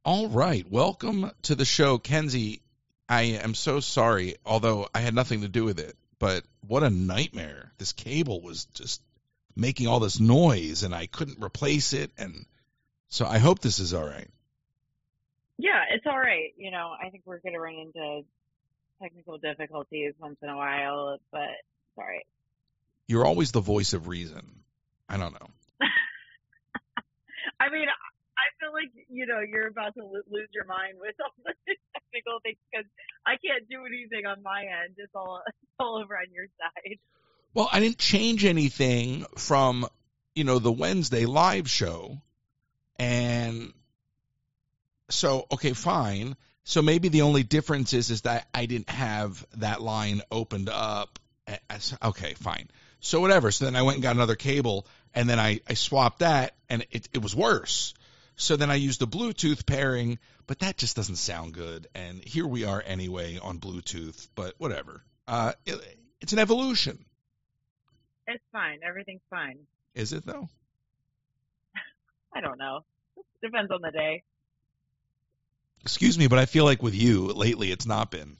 All right, welcome to the show, Kenzie. I am so sorry, although I had nothing to do with it, but what a nightmare. This cable was just making all this noise, and I couldn't replace it, and so I hope this is all right. Yeah, it's all right. I think we're going to run into technical difficulties once in a while, but it's all right. You're always the voice of reason. I don't know. I mean, I feel like, you're about to lose your mind with all the technical things because I can't do anything on my end. It's all over on your side. Well, I didn't change anything from, the Wednesday live show, and so, okay, fine. So maybe the only difference is that I didn't have that line opened up. Okay, fine. So whatever. So then I went and got another cable, and then I swapped that, and it was worse. So then I used the Bluetooth pairing, but that just doesn't sound good. And here we are anyway on Bluetooth, but whatever. It's an evolution. It's fine. Everything's fine. Is it, though? I don't know. Depends on the day. Excuse me, but I feel like with you lately it's not been.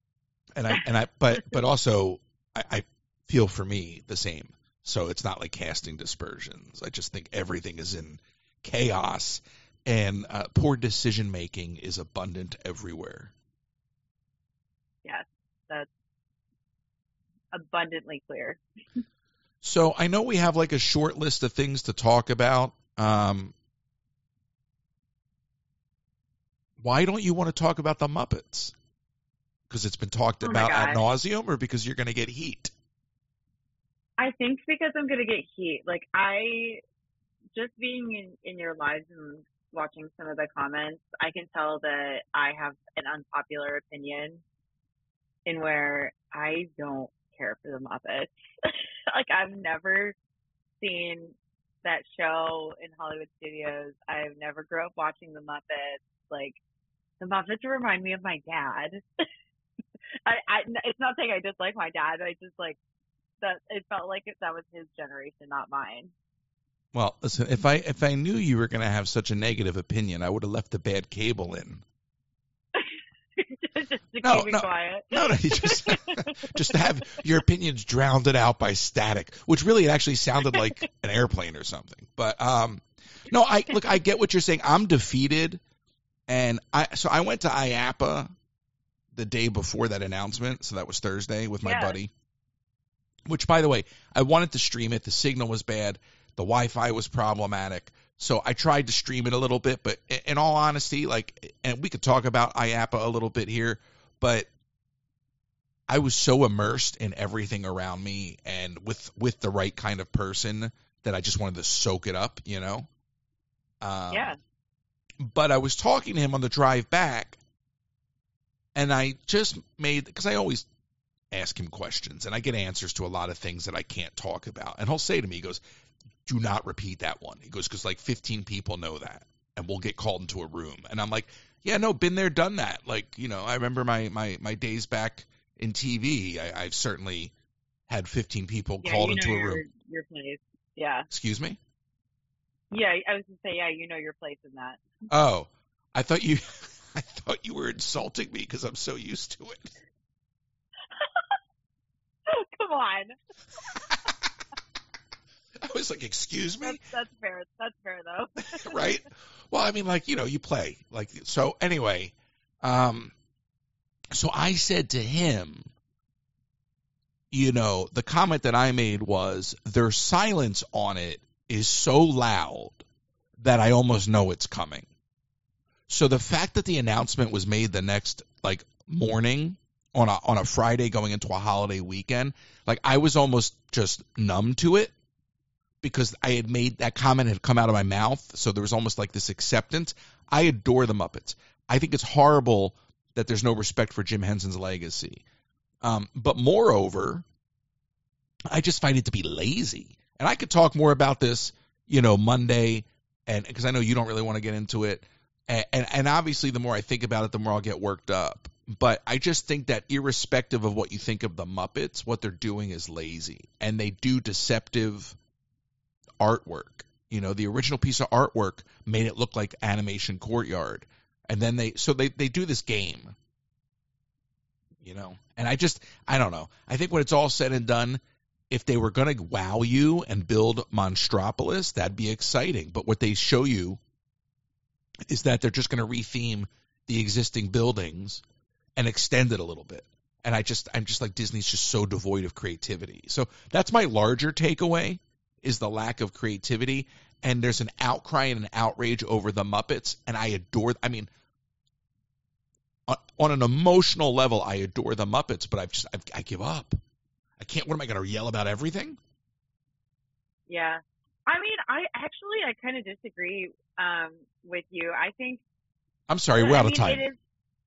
But also I feel for me the same. So it's not like casting dispersions. I just think everything is in chaos, and poor decision making is abundant everywhere. Yes, that's abundantly clear. So I know we have like a short list of things to talk about. Why don't you want to talk about the Muppets? Because it's been talked about ad nauseum, or because you're going to get heat? I think because I'm going to get heat. Like, just being in your lives and watching some of the comments, I can tell that I have an unpopular opinion in where I don't care for the Muppets. Like, I've never seen that show in Hollywood Studios. I've never grew up watching the Muppets. Like, the Muppets remind me of my dad. It's not saying I dislike my dad. I just like that. It felt like that was his generation, not mine. Well, listen, if I knew you were going to have such a negative opinion, I would have left the bad cable in. Just to keep me quiet. No, just to have your opinions drowned out by static, which really it actually sounded like an airplane or something. But no, I get what you're saying. I'm defeated. And I went to IAPA the day before that announcement, so that was Thursday with my buddy. Which, by the way, I wanted to stream it. The signal was bad. The Wi-Fi was problematic. So I tried to stream it a little bit, but in all honesty, and we could talk about IAPA a little bit here, but I was so immersed in everything around me and with the right kind of person that I just wanted to soak it up, Yeah. But I was talking to him on the drive back, and I just because I always ask him questions, and I get answers to a lot of things that I can't talk about. And he'll say to me, he goes, do not repeat that one. He goes, because like 15 people know that, and we'll get called into a room. And I'm like, yeah, no, been there, done that. Like, I remember my days back in TV. I've certainly had 15 people called into a room. Your place. Yeah. Excuse me? Yeah, I was going to say, yeah, you know your place in that. Oh, I thought you were insulting me because I'm so used to it. Come on. I was like, excuse me? That's fair. That's fair, though. Right? Well, I mean, you play. So anyway, so I said to him, the comment that I made was, their silence on it is so loud that I almost know it's coming. So the fact that the announcement was made the next morning on a Friday going into a holiday weekend, I was almost just numb to it because I had made that comment had come out of my mouth. So there was almost this acceptance. I adore the Muppets. I think it's horrible that there's no respect for Jim Henson's legacy. But moreover, I just find it to be lazy. And I could talk more about this, Monday, and because I know you don't really want to get into it. And obviously, the more I think about it, the more I'll get worked up. But I just think that irrespective of what you think of the Muppets, what they're doing is lazy. And they do deceptive artwork. The original piece of artwork made it look like Animation Courtyard. And then they do this game, you know. And I don't know. I think when it's all said and done, if they were going to wow you and build Monstropolis, that'd be exciting. But what they show you is that they're just going to retheme the existing buildings and extend it a little bit. And I'm just like, Disney's just so devoid of creativity. So that's my larger takeaway, is the lack of creativity. And there's an outcry and an outrage over the Muppets. And I mean, on an emotional level, I adore the Muppets, but I give up. I can't. What am I going to yell about everything? Yeah. I mean, I kind of disagree with you. I think. I'm sorry, we're out of time. It is.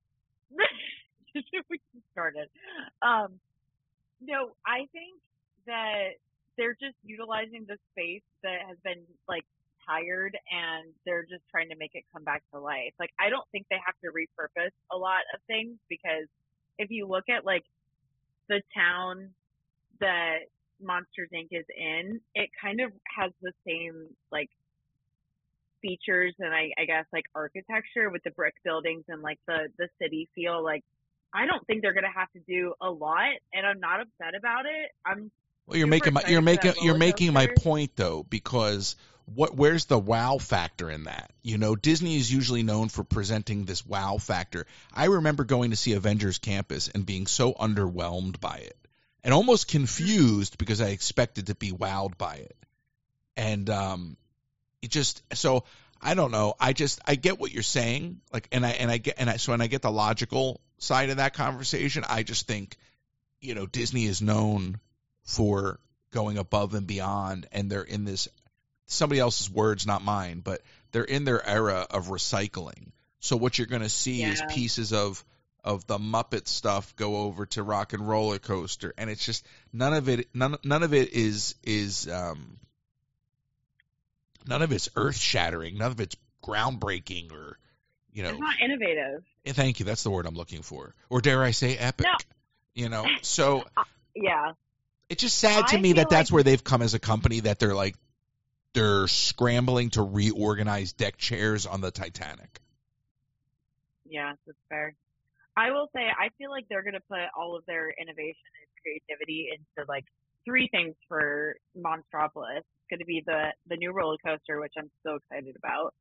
We just started. No, I think that they're just utilizing the space that has been like tired, and they're just trying to make it come back to life. Like, I don't think they have to repurpose a lot of things, because if you look at like the town that Monsters Inc. is in, it kind of has the same like features and I guess like architecture with the brick buildings and like the city feel. Like, I don't think they're gonna have to do a lot, and I'm not upset about it. Well, you're making my point though, because where's the wow factor in that? You know, Disney is usually known for presenting this wow factor. I remember going to see Avengers Campus and being so underwhelmed by it, and almost confused because I expected to be wowed by it. And so I don't know. I get what you're saying. Like, and I get the logical side of that conversation. I just think, you know, Disney is known for going above and beyond, and they're in this, somebody else's words, not mine, but they're in their era of recycling. So what you're going to see is pieces of the Muppet stuff go over to Rock and Roller Coaster, and it's just none of it is none of it's earth shattering, none of it's groundbreaking, or, you know, it's not innovative. Thank you, that's the word I'm looking for, or dare I say epic. No. You know, so yeah. It's just sad to me that that's where they've come as a company, that they're scrambling to reorganize deck chairs on the Titanic. Yeah, that's fair. I will say, I feel like they're going to put all of their innovation and creativity into like 3 things for Monstropolis. It's going to be the new roller coaster, which I'm so excited about.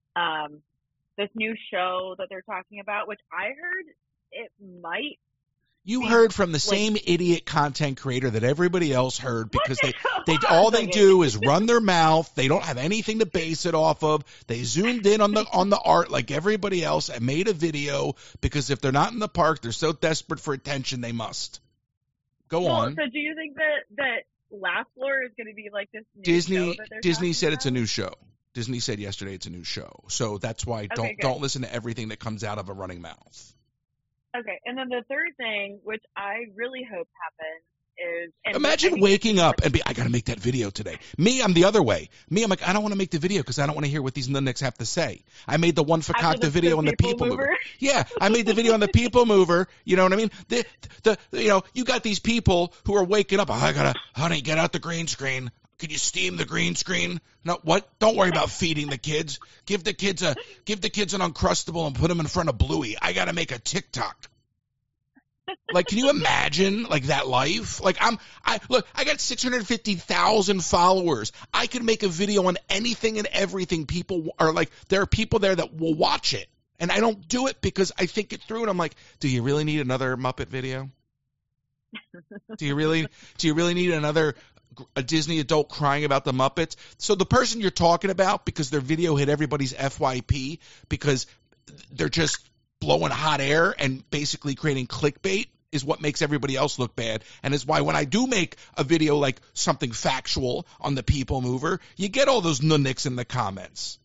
This new show that they're talking about, which I heard it might. You heard from the same idiot content creator that everybody else heard, because they do is run their mouth. They don't have anything to base it off of. They zoomed in on the art like everybody else and made a video, because if they're not in the park, they're so desperate for attention they must. Go on. So do you think that Laugh Floor is going to be like this new show that they're Disney said about? It's a new show. Disney said yesterday it's a new show. So that's why don't listen to everything that comes out of a running mouth. Okay, and then the third thing, which I really hope happens, is... Imagine waking up and I got to make that video today. Me, I'm the other way. Me, I'm like, I don't want to make the video because I don't want to hear what these nutnicks have to say. I made the one Fakakta video on the People Mover. Yeah, I made the video on the People Mover. You know what I mean? You got these people who are waking up. Honey, get out the green screen. Could you steam the green screen? No, what? Don't worry about feeding the kids. Give the kids an Uncrustable and put them in front of Bluey. I got to make a TikTok. Like, can you imagine like that life? Like, I got 650,000 followers. I could make a video on anything and everything. People are like, there are people there that will watch it, and I don't do it because I think it through, and I'm like, do you really need another Muppet video? Do you really need a Disney adult crying about the Muppets? So the person you're talking about, because their video hit everybody's FYP, because they're just blowing hot air and basically creating clickbait, is what makes everybody else look bad, and is why when I do make a video like something factual on the People Mover, you get all those nunnicks in the comments.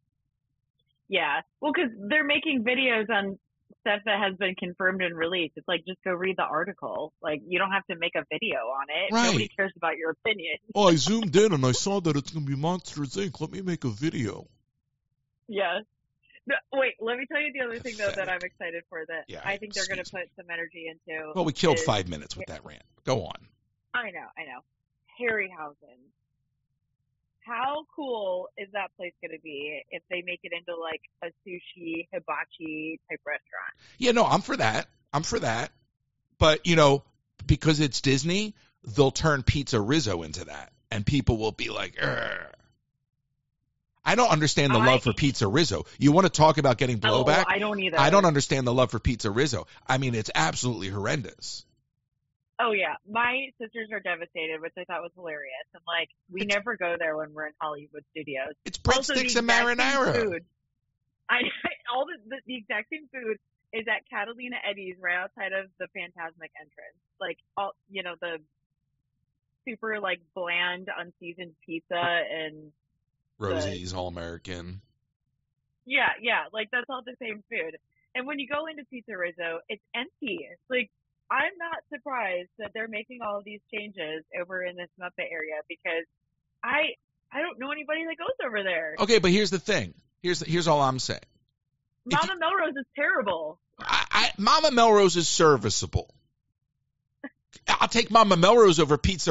Yeah, well, because they're making videos on stuff that has been confirmed and released. It's like, just go read the article. Like, you don't have to make a video on it. Right. Nobody cares about your opinion. Oh, I zoomed in and I saw that it's going to be Monsters Inc. Let me make a video. Yeah. No, wait, let me tell you the other thing, though, that I'm excited for, that I think they're going to put some energy into. Well, we killed 5 minutes with that rant. Go on. I know. Harryhausen. how cool is that place going to be if they make it into like a sushi hibachi type restaurant? Yeah, no, I'm for that. But, because it's Disney, they'll turn Pizza Rizzo into that. And people will be like, "Urgh." I don't understand the love for Pizza Rizzo. You want to talk about getting blowback? I don't either. I don't understand the love for Pizza Rizzo. I mean, it's absolutely horrendous. Oh, yeah. My sisters are devastated, which I thought was hilarious. And, like, we never go there when we're in Hollywood Studios. It's breadsticks and marinara. Food. All the exact same food is at Catalina Eddie's right outside of the Fantasmic entrance. Like, the super, like, bland, unseasoned pizza and Rosie's All-American. Yeah. Like, that's all the same food. And when you go into Pizza Rizzo, it's empty. It's like, I'm not surprised that they're making all of these changes over in this Muppet area because I don't know anybody that goes over there. Okay, but here's the thing. Here's all I'm saying. Mama Melrose is terrible. Mama Melrose is serviceable. I'll take Mama Melrose over Pizza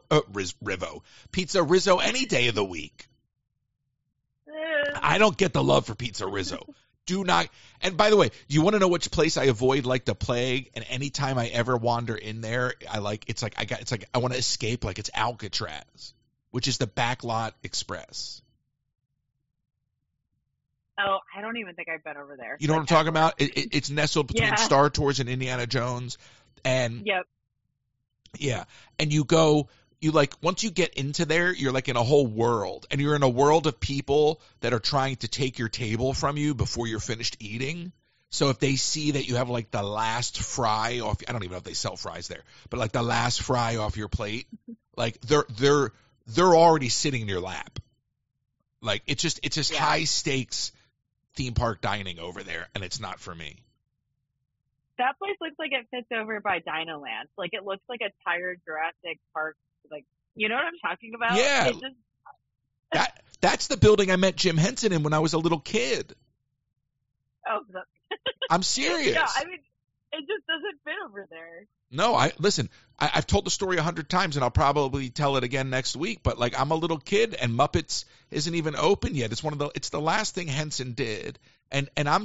Pizza Rizzo any day of the week. I don't get the love for Pizza Rizzo. Do not. And by the way, you want to know which place I avoid like the plague? And anytime I ever wander in there, I want to escape like it's Alcatraz, which is the Backlot Express. Oh, I don't even think I've been over there. You know what I'm talking about? It's nestled between Star Tours and Indiana Jones. And yep. Yeah. And once you get into there, you're like in a whole world, and you're in a world of people that are trying to take your table from you before you're finished eating. So if they see that you have like the last fry off, I don't even know if they sell fries there, but like the last fry off your plate, like they're already sitting in your lap. Like it's just high stakes theme park dining over there, and it's not for me. That place looks like it fits over by Dinoland. Like it looks like a tired Jurassic Park. Like, you know what I'm talking about? Yeah. That's the building I met Jim Henson in when I was a little kid. Oh, I'm serious. Yeah, I mean, it just doesn't fit over there. No, I've told the story 100 times, and I'll probably tell it again next week. But like, I'm a little kid, and Muppets isn't even open yet. It's the last thing Henson did, and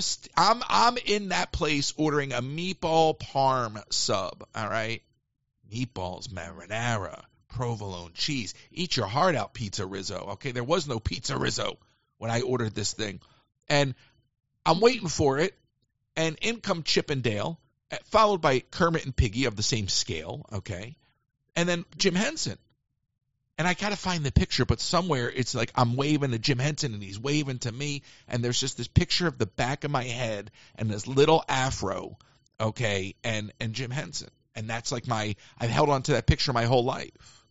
I'm in that place ordering a meatball parm sub. All right, meatballs, marinara, provolone cheese. Eat your heart out, Pizza Rizzo. Okay, there was no Pizza Rizzo when I ordered this thing, and I'm waiting for it, and in come Chip and Dale, followed by Kermit and Piggy of the same scale, okay, and then Jim Henson. And I got to find the picture, but somewhere it's like I'm waving to Jim Henson and he's waving to me, and there's just this picture of the back of my head and this little afro, okay, and Jim Henson. And that's like I've held on to that picture my whole life.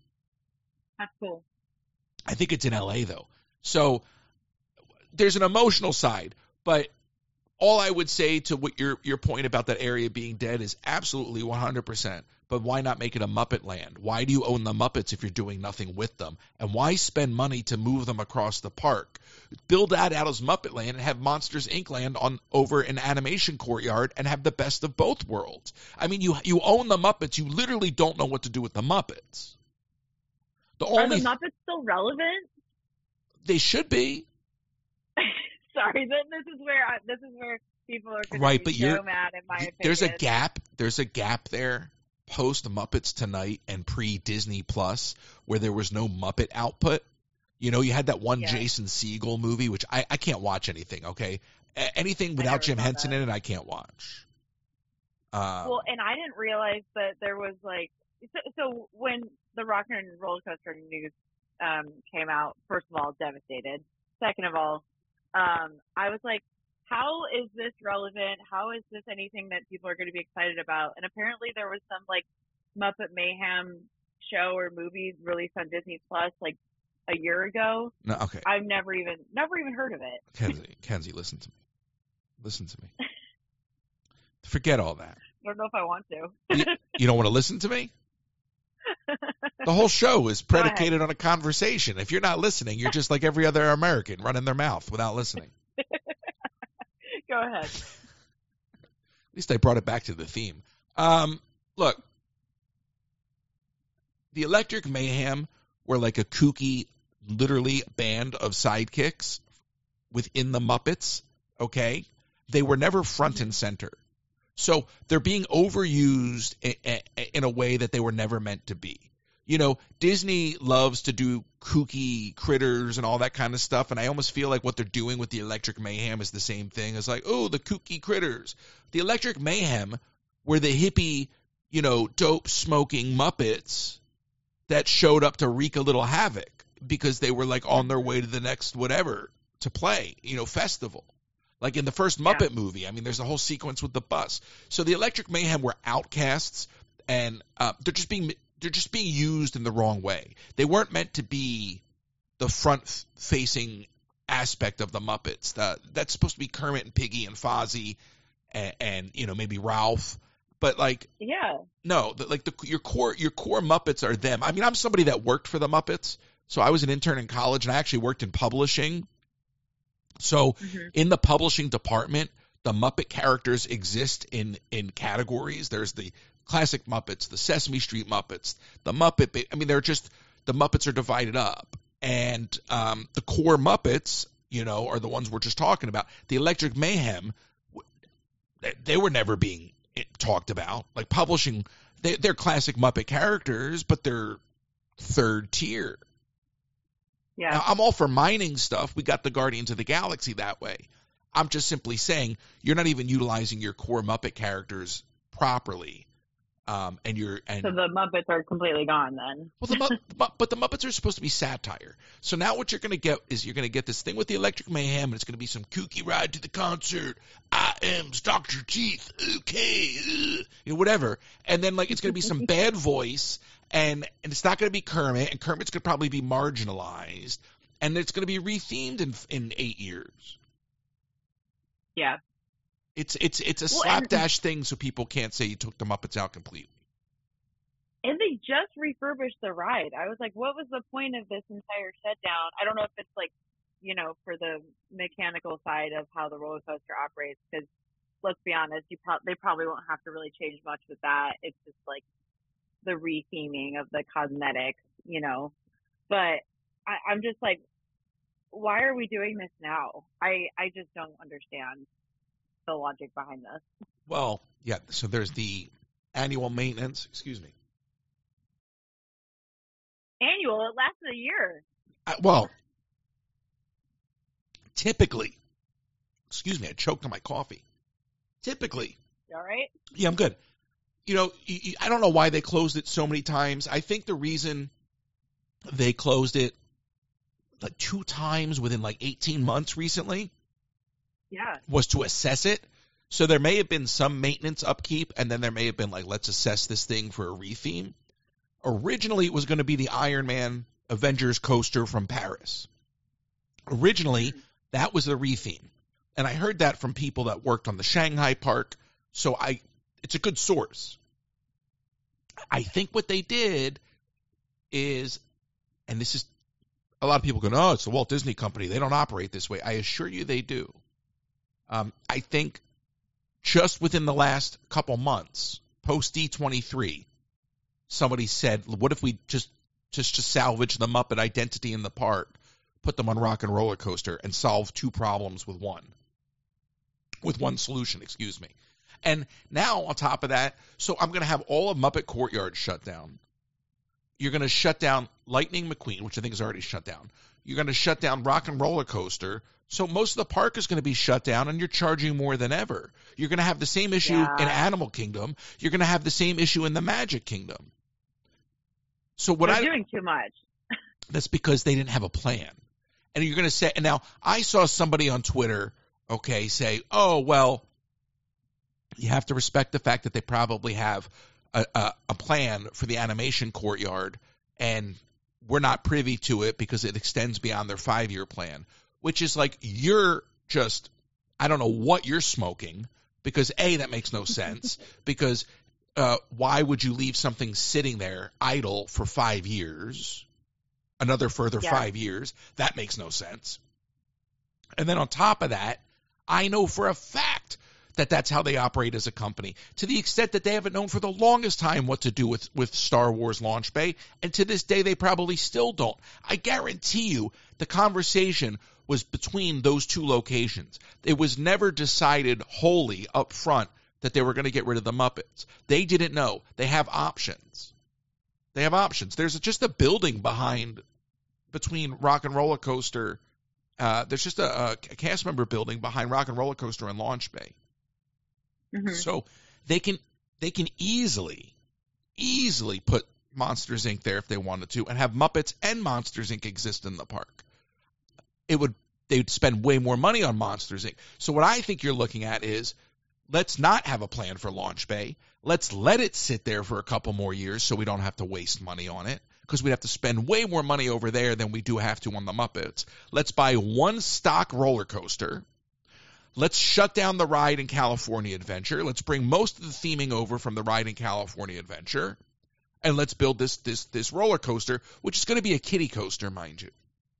That's cool. I think it's in L.A. though. So there's an emotional side, but all I would say to what your point about that area being dead is absolutely 100%. But why not make it a Muppet Land? Why do you own the Muppets if you're doing nothing with them? And why spend money to move them across the park? Build that out as Muppet Land and have Monsters Inc. Land over an animation courtyard and have the best of both worlds. I mean, you own the Muppets. You literally don't know what to do with the Muppets. Are the Muppets still relevant? They should be. Sorry, this is where people are going right, to but be so mad in my opinion. There's a gap there post Muppets Tonight and pre Disney Plus where there was no Muppet output. You know, you had that one Jason Segel movie, which I can't watch anything, okay? Anything without Jim Henson in it, I can't watch. Well, and I didn't realize that there was like so when the Rock and Roller Coaster news came out, first of all, devastated. Second of all, I was like, how is this relevant? How is this anything that people are going to be excited about? And apparently there was some like Muppet Mayhem show or movie released on Disney Plus like a year ago. No, okay. I've never even heard of it. Kenzie, listen to me. Listen to me. Forget all that. I don't know if I want to. You don't want to listen to me? The whole show is predicated on a conversation. If you're not listening, you're just like every other American running their mouth without listening. Go ahead. At least I brought it back to the theme. Look, the Electric Mayhem were like a kooky literally a band of sidekicks within the Muppets, okay? They were never front and center. So they're being overused in a way that they were never meant to be. You know, Disney loves to do kooky critters and all that kind of stuff, and I almost feel like what they're doing with the Electric Mayhem is the same thing. It's like, oh, the kooky critters. The Electric Mayhem were the hippie, you know, dope-smoking Muppets that showed up to wreak a little havoc because they were, like, on their way to the next whatever to play, you know, festival. Like in the first Muppet movie, I mean, there's a whole sequence with the bus. So the Electric Mayhem were outcasts, and they're just being used in the wrong way. They weren't meant to be the front-facing aspect of the Muppets. That's supposed to be Kermit and Piggy and Fozzie and you know, maybe Ralph. But like, no, your core Muppets are them. I mean, I'm somebody that worked for the Muppets, so I was an intern in college, and I actually worked in publishing. So in the publishing department, the Muppet characters exist in categories. There's the classic Muppets, the Sesame Street Muppets, the Muppet. I mean, they're just, the Muppets are divided up. And the core Muppets, you know, are the ones we're just talking about. The Electric Mayhem, they were never being talked about. Like publishing, they're classic Muppet characters, but they're third tier. Yeah. Now, I'm all for mining stuff. We got the Guardians of the Galaxy that way. I'm just simply saying you're not even utilizing your core Muppet characters properly. So the Muppets are completely gone then. Well, but the Muppets are supposed to be satire. So now what you're going to get is you're going to get this thing with the Electric Mayhem, and it's going to be some kooky ride to the concert. I am Dr. Teeth. Okay. You know, whatever. And then like it's going to be some bad voice, and it's not going to be Kermit, and Kermit's going to probably be marginalized, and it's going to be rethemed in 8 years. Yeah. It's a slapdash thing, so people can't say you took the Muppets out completely. And they just refurbished the ride. I was like, what was the point of this entire shutdown? I don't know if it's like, you know, for the mechanical side of how the roller coaster operates, because let's be honest, they probably won't have to really change much with that. It's just like the retheming of the cosmetics, you know. But I'm just like, why are we doing this now? I just don't understand the logic behind this. Well, yeah, so there's the annual maintenance. Excuse me. Annual? It lasted a year. Well, typically, excuse me, I choked on my coffee. Typically. You all right? Yeah, I'm good. You know, I don't know why they closed it so many times. I think the reason they closed it like 2 times within like 18 months recently was to assess it. So there may have been some maintenance upkeep, and then there may have been like, let's assess this thing for a retheme. Originally, it was going to be the Iron Man Avengers coaster from Paris. Originally, that was the retheme. And I heard that from people that worked on the Shanghai park. So it's a good source. I think what they did is, and this is, a lot of people go, oh, it's the Walt Disney Company. They don't operate this way. I assure you they do. I think just within the last couple months, post D23, somebody said, what if we just salvage the Muppet identity in the park, put them on Rock and Roller Coaster, and solve 2 problems with one solution, excuse me. And now on top of that, so I'm going to have all of Muppet Courtyard shut down. You're going to shut down Lightning McQueen, which I think is already shut down. You're going to shut down Rock and Roller Coaster. So most of the park is going to be shut down, and you're charging more than ever. You're going to have the same issue in Animal Kingdom. You're going to have the same issue in the Magic Kingdom. So They're doing too much. That's because they didn't have a plan. And you're going to say, and now I saw somebody on Twitter, say, oh, well, you have to respect the fact that they probably have a plan for the animation courtyard, and we're not privy to it because it extends beyond their 5-year plan, which is like, you're just, I don't know what you're smoking, because A, that makes no sense, because why would you leave something sitting there idle for 5 years, another further 5 years? That makes no sense. And then on top of that, I know for a fact that's how they operate as a company, to the extent that they haven't known for the longest time what to do with Star Wars Launch Bay, and to this day they probably still don't. I guarantee you the conversation was between those two locations. It was never decided wholly up front that they were going to get rid of the Muppets. They didn't know. They have options. There's just a building between Rock and Roller Coaster. There's just a cast member building behind Rock and Roller Coaster and Launch Bay. Mm-hmm. So they can easily put Monsters Inc. there if they wanted to, and have Muppets and Monsters Inc. exist in the park. They'd spend way more money on Monsters Inc. So what I think you're looking at is, let's not have a plan for Launch Bay. Let's let it sit there for a couple more years so we don't have to waste money on it, because we'd have to spend way more money over there than we do have to on the Muppets. Let's buy one stock roller coaster. Let's shut down the ride in California Adventure. Let's bring most of the theming over from the ride in California Adventure. And let's build this roller coaster, which is going to be a kiddie coaster, mind you.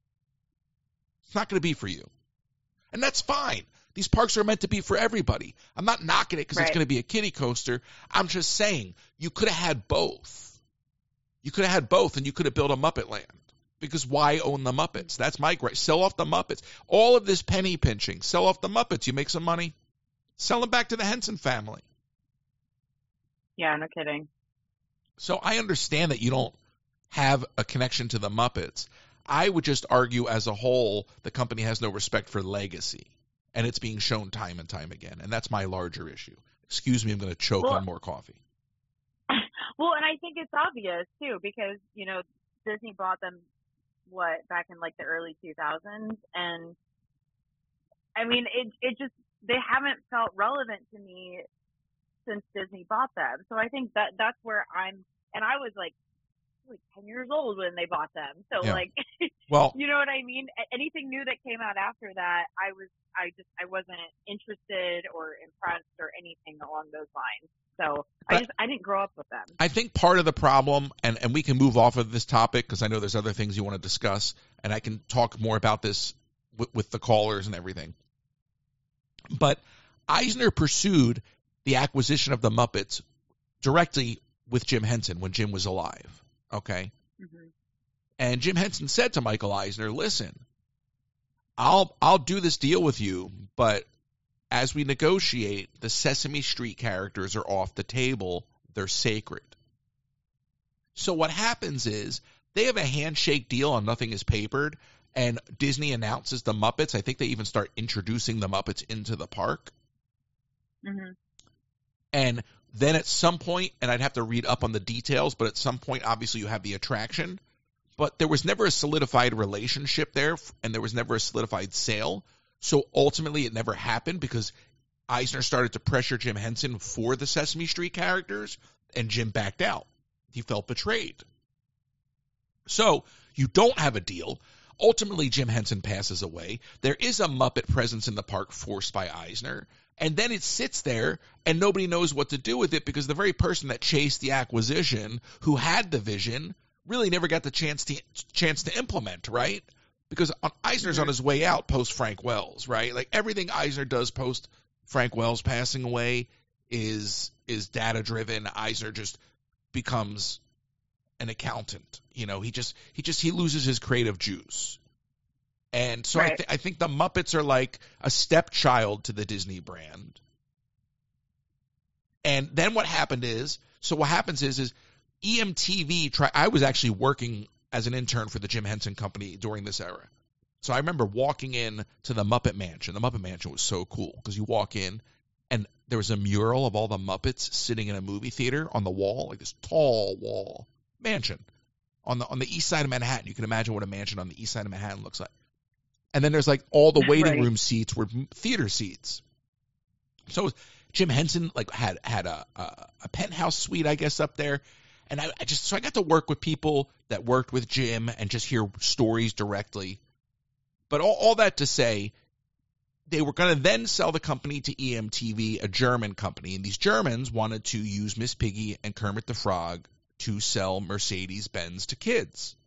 It's not going to be for you. And that's fine. These parks are meant to be for everybody. I'm not knocking it because it's going to be a kiddie coaster. I'm just saying you could have had both. You could have had both, and you could have built a Muppet Land. Because why own the Muppets? That's my gripe. Sell off the Muppets. All of this penny pinching. Sell off the Muppets. You make some money. Sell them back to the Henson family. Yeah, no kidding. So I understand that you don't have a connection to the Muppets. I would just argue as a whole, the company has no respect for legacy. And it's being shown time and time again. And that's my larger issue. Excuse me, I'm going to choke on more coffee. Well, and I think it's obvious, too, because, Disney bought them, back in, the early 2000s? And, I mean, it just, they haven't felt relevant to me since Disney bought them. So I think that's where and I was, 10 years old when they bought them. So, yeah. Well, you know what I mean? Anything new that came out after that, I wasn't interested or impressed or anything along those lines. So I didn't grow up with them. I think part of the problem, and we can move off of this topic because I know there's other things you want to discuss, and I can talk more about this with the callers and everything. But Eisner pursued the acquisition of the Muppets directly with Jim Henson when Jim was alive. Okay? Mm-hmm. And Jim Henson said to Michael Eisner, listen, I'll do this deal with you, but as we negotiate, the Sesame Street characters are off the table. They're sacred. So what happens is they have a handshake deal on Nothing is Papered, and Disney announces the Muppets. I think they even start introducing the Muppets into the park. Mm-hmm. And then at some point, and I'd have to read up on the details, but at some point, obviously, you have the attraction. But there was never a solidified relationship there, and there was never a solidified sale. So ultimately, it never happened because Eisner started to pressure Jim Henson for the Sesame Street characters, and Jim backed out. He felt betrayed. So you don't have a deal. Ultimately, Jim Henson passes away. There is a Muppet presence in the park forced by Eisner. And then it sits there, and nobody knows what to do with it because the very person that chased the acquisition, who had the vision, really never got the chance to implement, right? Because Eisner's on his way out post Frank Wells, right? Like everything Eisner does post Frank Wells passing away is data driven. Eisner just becomes an accountant. He loses his creative juice. And so right. I think the Muppets are like a stepchild to the Disney brand. And then what happens is EMTV I was actually working as an intern for the Jim Henson Company during this era. So I remember walking in to the Muppet Mansion. The Muppet Mansion was so cool because you walk in and there was a mural of all the Muppets sitting in a movie theater on the wall, like this tall wall mansion on the east side of Manhattan. You can imagine what a mansion on the east side of Manhattan looks like. And then there's all the waiting room seats were theater seats. So Jim Henson had a penthouse suite, I guess, up there. And I got to work with people that worked with Jim and just hear stories directly. But all that to say, they were going to then sell the company to EMTV, a German company. And these Germans wanted to use Miss Piggy and Kermit the Frog to sell Mercedes-Benz to kids.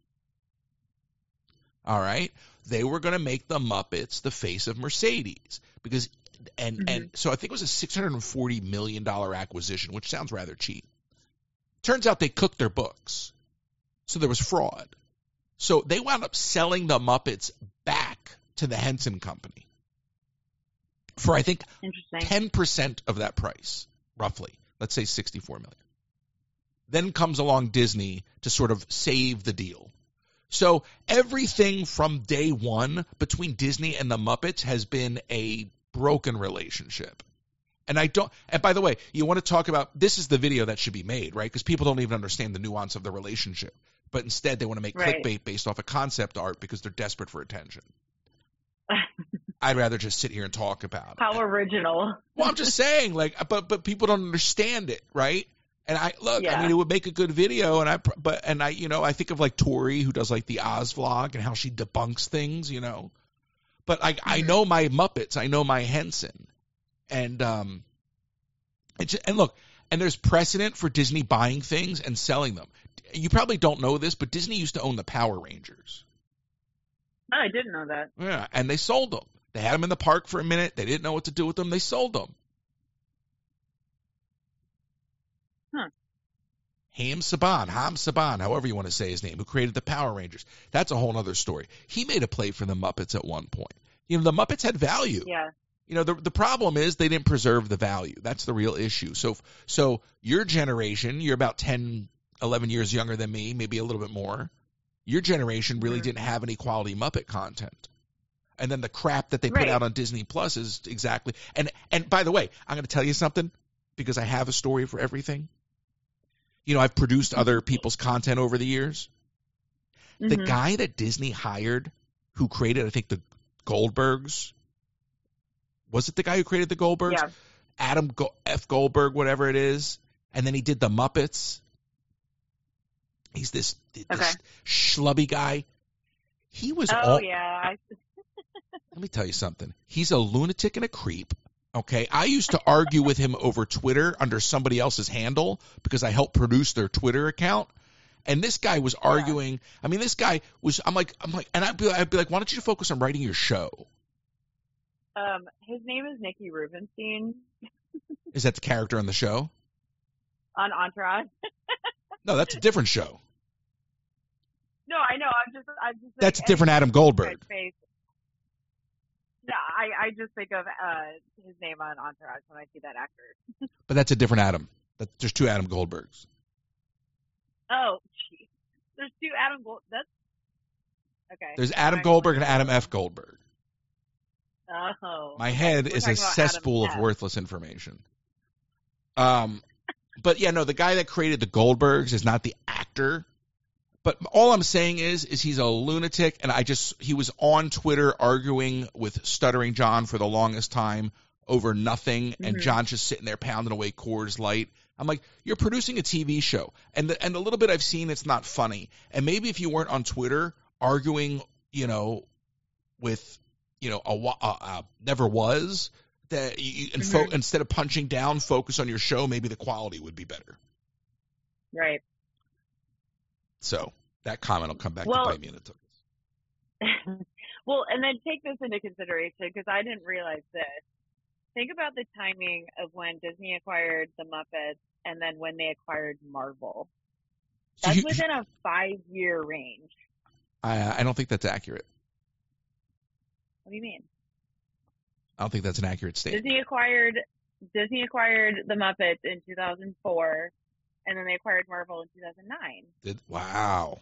All right? They were going to make the Muppets the face of Mercedes because and so I think it was a $640 million acquisition, which sounds rather cheap. Turns out they cooked their books. So there was fraud. So they wound up selling the Muppets back to the Henson Company for, I think, 10% of that price, roughly. Let's say $64 million. Then comes along Disney to sort of save the deal. So everything from day one between Disney and the Muppets has been a broken relationship. And by the way, you want to talk about, this is the video that should be made, right? Because people don't even understand the nuance of the relationship. But instead they want to make clickbait based off of concept art because they're desperate for attention. I'd rather just sit here and talk about it. How original. Well, I'm just saying, but people don't understand it, right? And I mean, it would make a good video, and I think of like Tori, who does like the Oz vlog and how she debunks things, But I know my Muppets, I know my Henson, and look, and there's precedent for Disney buying things and selling them. You probably don't know this, but Disney used to own the Power Rangers. Oh, I didn't know that. Yeah, and they sold them. They had them in the park for a minute. They didn't know what to do with them. They sold them. Huh. Ham Saban, however you want to say his name, who created the Power Rangers. That's a whole other story. He made a play for the Muppets at one point. The Muppets had value. Yeah. The problem is they didn't preserve the value. That's the real issue. So your generation, you're about 10, 11 years younger than me, maybe a little bit more. Your generation really didn't have any quality Muppet content. And then the crap that they put out on Disney Plus is exactly. And by the way, I'm going to tell you something because I have a story for everything. I've produced other people's content over the years. The guy that Disney hired who created, I think, the Goldbergs. Was it the guy who created the Goldbergs? Yeah. Adam F. Goldberg, whatever it is. And then he did the Muppets. He's this schlubby guy. He was yeah. Let me tell you something. He's a lunatic and a creep. Okay, I used to argue with him over Twitter under somebody else's handle because I helped produce their Twitter account. And this guy was arguing. I mean, this guy was. I'm like, and I'd be like, why don't you focus on writing your show? His name is Nicky Rubenstein. Is that the character on the show? On Entourage. No, that's a different show. No, I know. I'm just. That's a different Adam Goldberg. No, I just think of his name on Entourage when I see that actor. But that's a different Adam. There's two Adam Goldbergs. Oh, jeez. There's two Adam Gold. That's okay. There's Adam Goldberg and Adam F. Goldberg. Oh. My head is a cesspool of worthless information. But yeah, no, the guy that created the Goldbergs is not the actor. But all I'm saying is he's a lunatic, and he was on Twitter arguing with Stuttering John for the longest time over nothing, and John just sitting there pounding away Coors Light. I'm like, you're producing a TV show, and the little bit I've seen, it's not funny. And maybe if you weren't on Twitter arguing, with never was that instead of punching down, focus on your show. Maybe the quality would be better. Right. So that comment will come back to bite me in the tuchus. Well, and then take this into consideration because I didn't realize this. Think about the timing of when Disney acquired the Muppets and then when they acquired Marvel. That's within a 5-year range. I don't think that's accurate. What do you mean? I don't think that's an accurate statement. Disney acquired the Muppets in 2004. And then they acquired Marvel in 2009. Wow.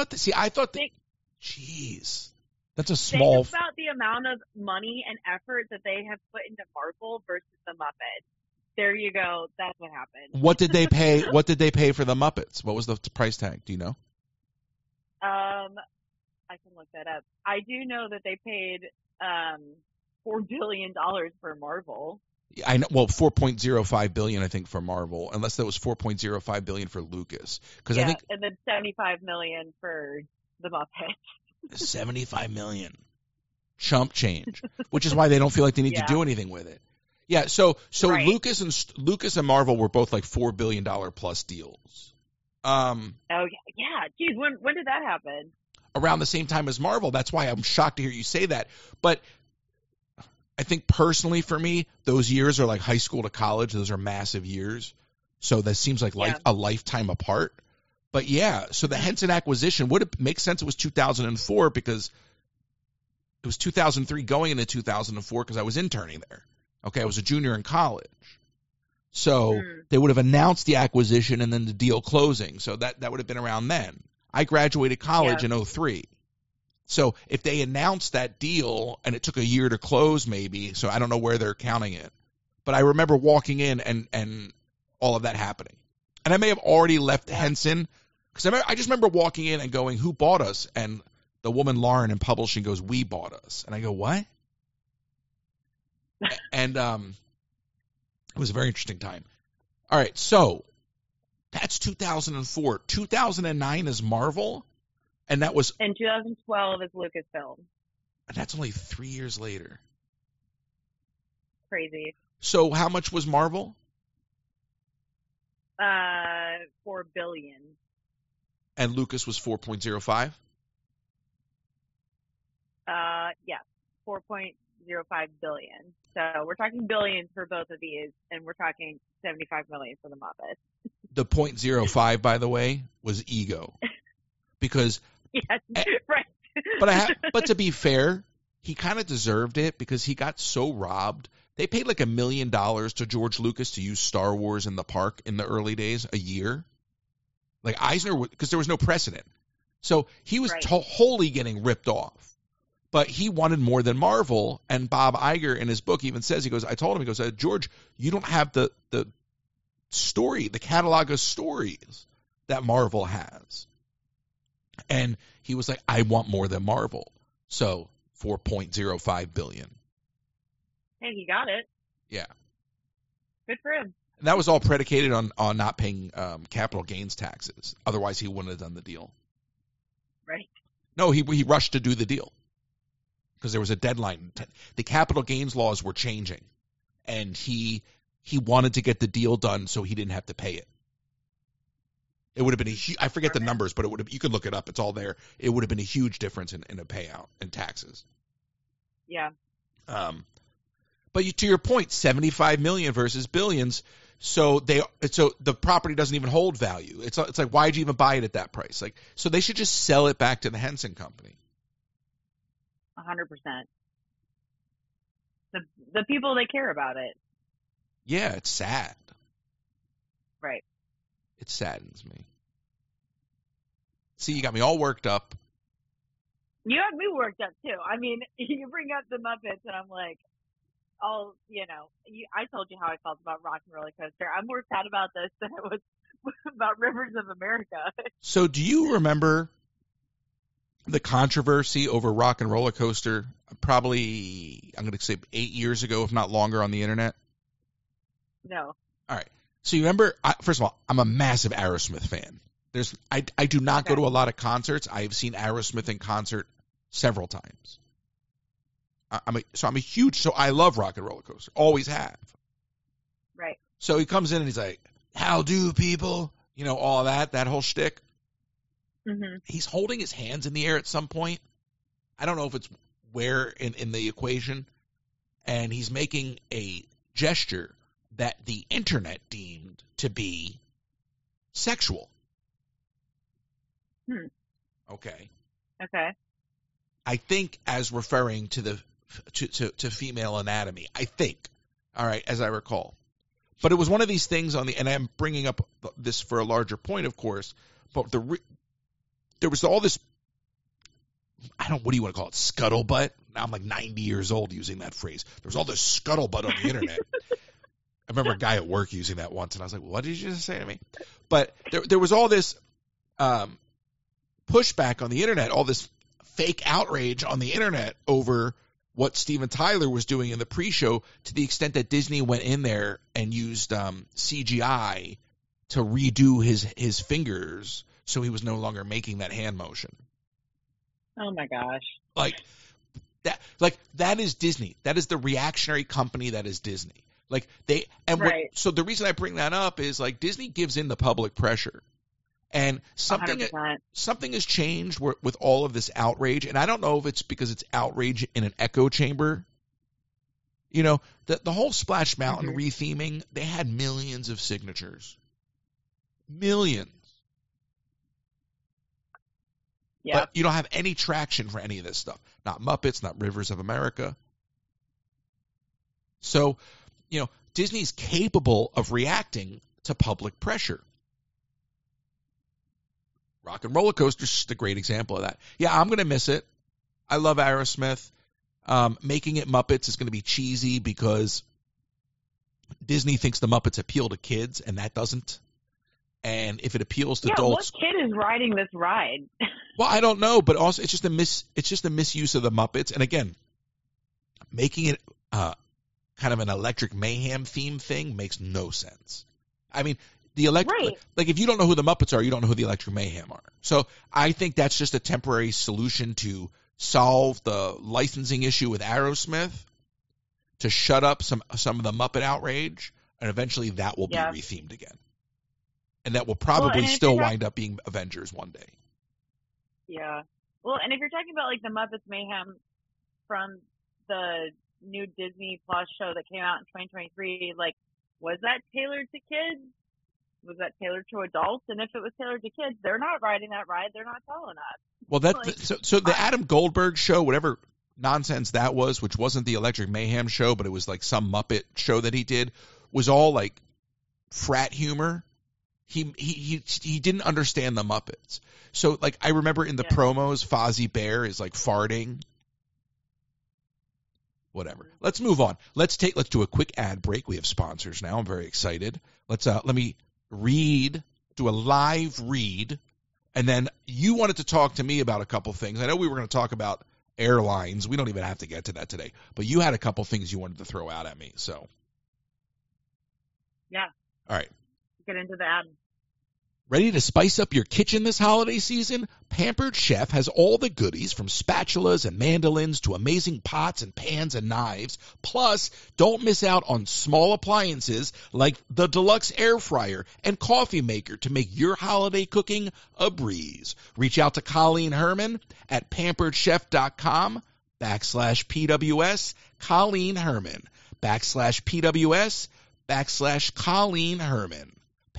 Jeez. That's a small. Think about the amount of money and effort that they have put into Marvel versus the Muppets. There you go. That's what happened. What did they pay? What did they pay for the Muppets? What was the price tag? Do you know? I can look that up. I do know that they paid $4 billion for Marvel. I know. Well, $4.05 billion, I think, for Marvel, unless that was $4.05 billion for Lucas. Because I think, and then $75 million for the Muppets. $75 million, chump change, which is why they don't feel like they need to do anything with it. Yeah. So right. Lucas and Marvel were both like $4 billion plus deals. Oh yeah. Geez, when did that happen? Around the same time as Marvel. That's why I'm shocked to hear you say that. But I think personally for me, those years are like high school to college. Those are massive years. So that seems like a lifetime apart. But yeah, so the Henson acquisition would make sense. It was 2004 because it was 2003 going into 2004 because I was interning there. Okay, I was a junior in college. So they would have announced the acquisition and then the deal closing. So that would have been around then. I graduated college in 2003. So if they announced that deal and it took a year to close maybe, so I don't know where they're counting it. But I remember walking in and all of that happening. And I may have already left Henson because I just remember walking in and going, who bought us? And the woman, Lauren, in publishing goes, we bought us. And I go, what? And it was a very interesting time. All right, so that's 2004. 2009 is Marvel, and that was... And 2012 is Lucasfilm. And that's only 3 years later. Crazy. So how much was Marvel? $4 billion. And Lucas was 4.05? Yes, 4.05 billion. So we're talking billions for both of these, and we're talking 75 million for the Muppets. The 0.05, by the way, was ego, because yes, right. but to be fair, he kind of deserved it because he got so robbed. They paid like $1 million to George Lucas to use Star Wars in the park in the early days, a year. Like Eisner, because there was no precedent, so he was wholly getting ripped off. But he wanted more than Marvel, and Bob Iger in his book even says, he goes, I told him, he goes, George, you don't have the story, the catalog of stories that Marvel has. And he was like, I want more than Marvel. So 4.05 billion. Hey, he got it. Yeah. Good for him. And that was all predicated on not paying capital gains taxes. Otherwise, he wouldn't have done the deal. Right. No, he rushed to do the deal. Because there was a deadline. The capital gains laws were changing, and he wanted to get the deal done so he didn't have to pay it. It would have been I forget the numbers, but it would have. You could look it up. It's all there. It would have been a huge difference in a payout and taxes. Yeah. But to your point, 75 million versus billions. So the property doesn't even hold value. It's like, why'd you even buy it at that price? Like, so they should just sell it back to the Henson Company. 100%. The people that care about it. Yeah, it's sad. Right. It saddens me. See, you got me all worked up. You had me worked up too. I mean, you bring up the Muppets, and I'm like, oh, I told you how I felt about Rock and Roller Coaster. I'm more sad about this than I was about Rivers of America. So, do you remember the controversy over Rock and Roller Coaster? Probably, I'm going to say 8 years ago, if not longer, on the internet. No. All right. So you remember? First of all, I'm a massive Aerosmith fan. I do not go to a lot of concerts. I've seen Aerosmith in concert several times. I'm a huge. So I love Rock and Roller Coaster. Always have. Right. So he comes in and he's like, "How do people?" All that whole shtick. Mm-hmm. He's holding his hands in the air at some point. I don't know if it's where in the equation, and he's making a gesture that the internet deemed to be sexual. Okay. I think as referring to to female anatomy. I think. All right, as I recall. But it was one of these things and I'm bringing up this for a larger point, of course. But there was all this. What do you want to call it? Scuttlebutt. Now I'm like 90 years old using that phrase. There's all this scuttlebutt on the internet. I remember a guy at work using that once, and I was like, "What did you just say to me?" But there was all this pushback on the internet, all this fake outrage on the internet over what Steven Tyler was doing in the pre-show, to the extent that Disney went in there and used CGI to redo his fingers, so he was no longer making that hand motion. Oh my gosh! That is Disney. That is the reactionary company that is Disney. So the reason I bring that up is Disney gives in to public pressure, and something 100%. Something has changed with all of this outrage, and I don't know if it's because it's outrage in an echo chamber, You know, the whole Splash Mountain Mhm. retheming, they had millions of signatures. Millions. Yeah. But you don't have any traction for any of this stuff. Not Muppets, not Rivers of America. So, you know, Disney's capable of reacting to public pressure. Rock and Roller Coaster is just a great example of that. Yeah, I'm going to miss it. I love Aerosmith. Making it Muppets is going to be cheesy because Disney thinks the Muppets appeal to kids, and that doesn't. And if it appeals to adults, what kid is riding this ride? well, I don't know, but also it's just a misuse of the Muppets. And again, making it kind of an Electric Mayhem theme thing makes no sense. I mean, the Right. like if you don't know who the Muppets are, you don't know who the Electric Mayhem are. So I think that's just a temporary solution to solve the licensing issue with Aerosmith, to shut up some of the Muppet outrage, and eventually that will be rethemed again. And that will probably still wind up being Avengers one day. Yeah. Well, and if you're talking about like the Muppets Mayhem from the new Disney Plus show that came out in 2023, like, was that tailored to kids? Was that tailored to adults? And if it was tailored to kids, they're not riding that ride. They're not telling us. Well, so the Adam Goldberg show, whatever nonsense that was, which wasn't the Electric Mayhem show, but it was like some Muppet show that he did, was all like frat humor. He didn't understand the Muppets. So like I remember in the promos, Fozzie Bear is like farting. Whatever. Let's move on. Let's do a quick ad break. We have sponsors now. I'm very excited. Let me do a live read, and then you wanted to talk to me about a couple things. I know we were going to talk about airlines. We don't even have to get to that today, but you had a couple things you wanted to throw out at me. So yeah. All right. Get into the ad. Ready to spice up your kitchen this holiday season? Pampered Chef has all the goodies from spatulas and mandolins to amazing pots and pans and knives. Plus, don't miss out on small appliances like the deluxe air fryer and coffee maker to make your holiday cooking a breeze. Reach out to Colleen Herman at pamperedchef.com/PWS. Colleen Herman /PWS/Colleen Herman.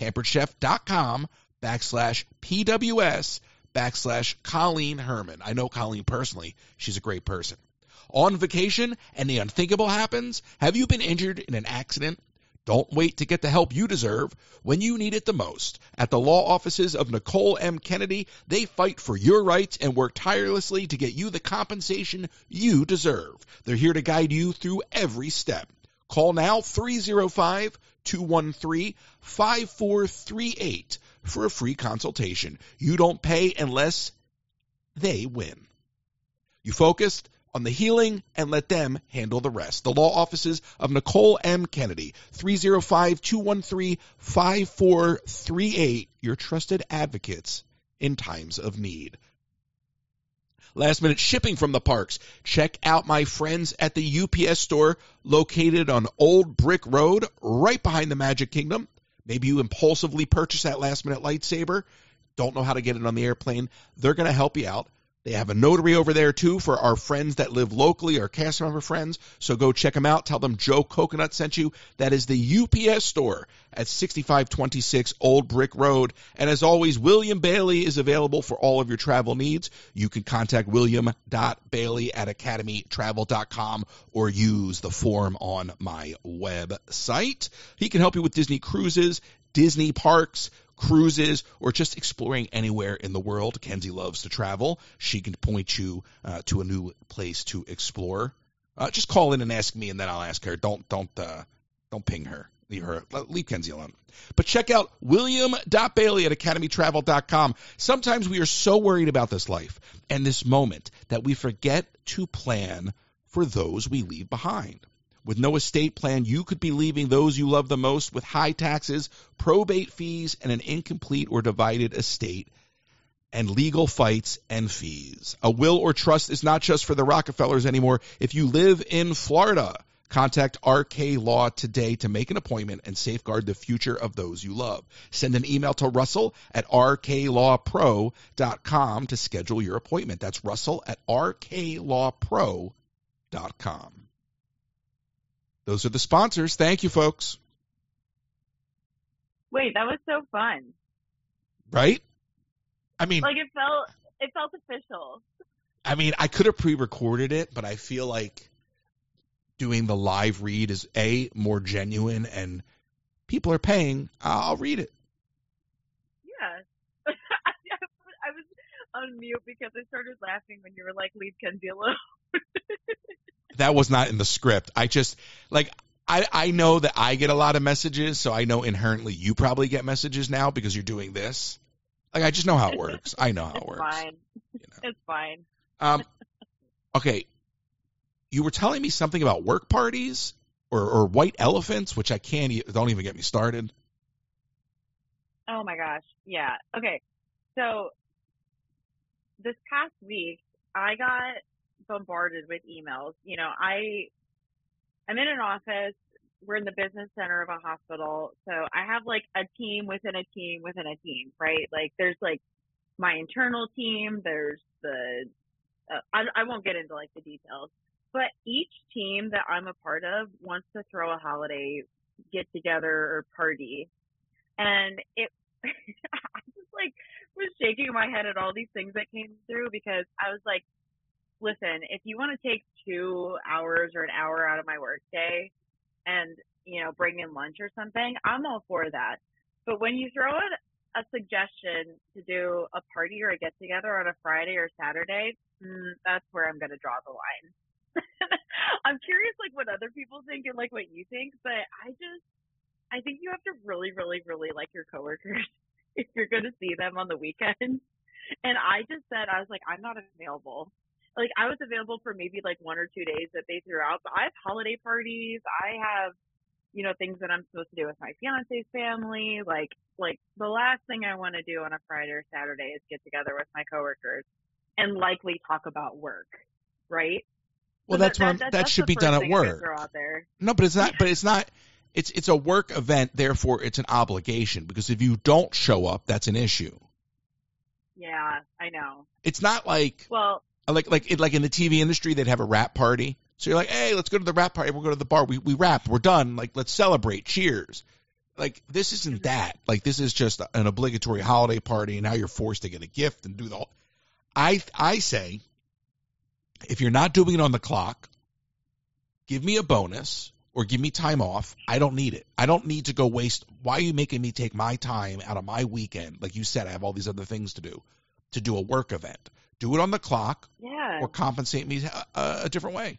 pamperedchef.com/PWS/Colleen Herman. I know Colleen personally. She's a great person. On vacation and the unthinkable happens? Have you been injured in an accident? Don't wait to get the help you deserve when you need it the most. At the law offices of Nicole M. Kennedy, they fight for your rights and work tirelessly to get you the compensation you deserve. They're here to guide you through every step. Call now 305-213-5438 for a free consultation. You don't pay unless they win. You focused on the healing and let them handle the rest. The law offices of Nicole M. Kennedy, 305-213-5438, your trusted advocates in times of need. Last minute shipping from the parks. Check out my friends at the UPS store located on Old Brick Road, right behind the Magic Kingdom. Maybe you impulsively purchase that last minute lightsaber. Don't know how to get it on the airplane. They're going to help you out. They have a notary over there, too, for our friends that live locally, our cast member friends. So go check them out. Tell them Joe Coconut sent you. That is the UPS store at 6526 Old Brick Road. And as always, William Bailey is available for all of your travel needs. You can contact william.bailey@academytravel.com or use the form on my website. He can help you with Disney cruises, Disney parks, cruises, or just exploring anywhere in the world. Kenzie loves to travel. She can point you to a new place to explore. Just call in and ask me, and then I'll ask her. Don't ping her. Leave Kenzie alone. But check out william.bailey@academytravel.com. Sometimes we are so worried about this life and this moment that we forget to plan for those we leave behind. With no estate plan, you could be leaving those you love the most with high taxes, probate fees, and an incomplete or divided estate, and legal fights and fees. A will or trust is not just for the Rockefellers anymore. If you live in Florida, contact RK Law today to make an appointment and safeguard the future of those you love. Send an email to Russell at rklawpro.com to schedule your appointment. That's Russell at rklawpro.com. Those are the sponsors. Thank you, folks. Wait, that was so fun. Right? I mean, Like it felt official. I mean, I could have pre-recorded it, but I feel like doing the live read is more genuine, and people are paying. I'll read it. Yeah. I was on mute because I started laughing when you were like, leave Kenzie alone. That was not in the script. I just, like, I know that I get a lot of messages, so I know inherently you probably get messages now because you're doing this. Like, I just know how it works. I know how it works. Fine. You know. It's fine. Okay. You were telling me something about work parties or white elephants, which I don't even get me started. Oh my gosh. Yeah. Okay. So this past week, I got bombarded with emails. You know, I'm in an office. We're in the business center of a hospital. So I have like a team within a team within a team, right? Like there's like my internal team. There's the, I won't get into like the details, but each team that I'm a part of wants to throw a holiday get together or party. And I just like was shaking my head at all these things that came through because I was like, listen, if you want to take 2 hours or an hour out of my work day and, you know, bring in lunch or something, I'm all for that. But when you throw in a suggestion to do a party or a get together on a Friday or Saturday, that's where I'm going to draw the line. I'm curious, like, what other people think and, like, what you think, but I think you have to really, really, really like your coworkers if you're going to see them on the weekend. And I just said, I was like, I'm not available. Like, I was available for maybe like 1 or 2 days that they threw out, but I have holiday parties. I have, you know, things that I'm supposed to do with my fiance's family. Like the last thing I want to do on a Friday or Saturday is get together with my coworkers and likely talk about work, right? Well, So that should be done at work. Throw out there. No, but it's not. But it's not. It's a work event, therefore it's an obligation. Because if you don't show up, that's an issue. Yeah, I know. It's not like like in the TV industry, they'd have a rap party. So you're like, hey, let's go to the rap party. We'll go to the bar. We rap. We're done. Like, let's celebrate. Cheers. Like, this isn't that. Like, this is just an obligatory holiday party, and now you're forced to get a gift and do the whole. I say, if you're not doing it on the clock, give me a bonus or give me time off. I don't need it. I don't need to go waste. Why are you making me take my time out of my weekend? Like you said, I have all these other things to do a work event. Do it on the clock, or compensate me a different way.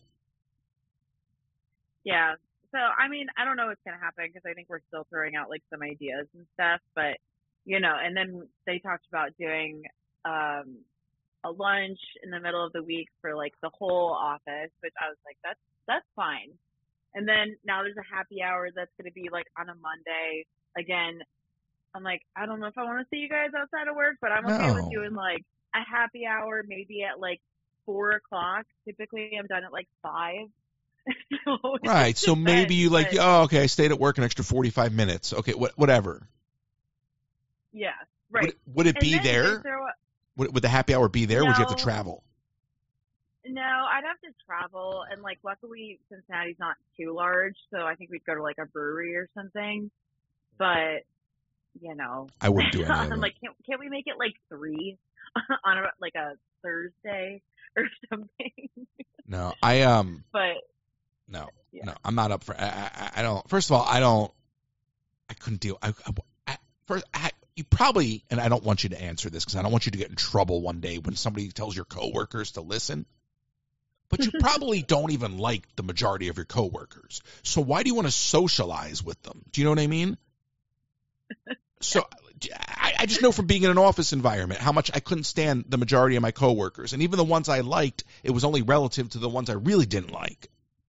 Yeah. So, I mean, I don't know what's going to happen because I think we're still throwing out like some ideas and stuff, but you know, and then they talked about doing, a lunch in the middle of the week for like the whole office, which I was like, that's fine. And then now there's a happy hour that's going to be like on a Monday. Again, I'm like, I don't know if I want to see you guys outside of work, but I'm okay with doing like a happy hour maybe at like 4:00. Typically I'm done at like 5. So right. So maybe you like, oh, okay, I stayed at work an extra 45 minutes. Okay, whatever. Yeah, right. Would it be there? Would the happy hour be there, or would you have to travel? No, I'd have to travel, and like luckily Cincinnati's not too large, so I think we'd go to like a brewery or something. But you know, I wouldn't do any of I'm it. like, can't we make it like 3 on like a Thursday or something? No, But no, yeah. no, I'm not up for. I don't. First of all, I couldn't deal. You probably, and I don't want you to answer this because I don't want you to get in trouble one day when somebody tells your coworkers to listen. But you probably don't even like the majority of your coworkers. So why do you want to socialize with them? Do you know what I mean? So I just know from being in an office environment how much I couldn't stand the majority of my coworkers. And even the ones I liked, it was only relative to the ones I really didn't like.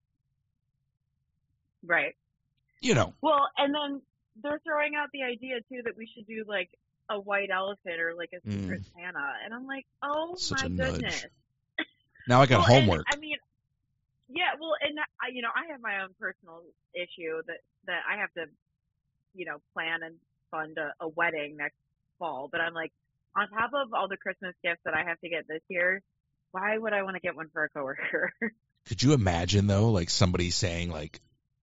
Right. You know. Well, and then they're throwing out the idea too that we should do like a white elephant or like a secret Santa, and I'm like, oh Such my a nudge. goodness. Now I got homework. And, I mean, yeah, well, and you know, I have my own personal issue that I have to, you know, plan and fund a wedding next fall. But I'm like, on top of all the Christmas gifts that I have to get this year, why would I want to get one for a coworker? Could you imagine though, like somebody saying like,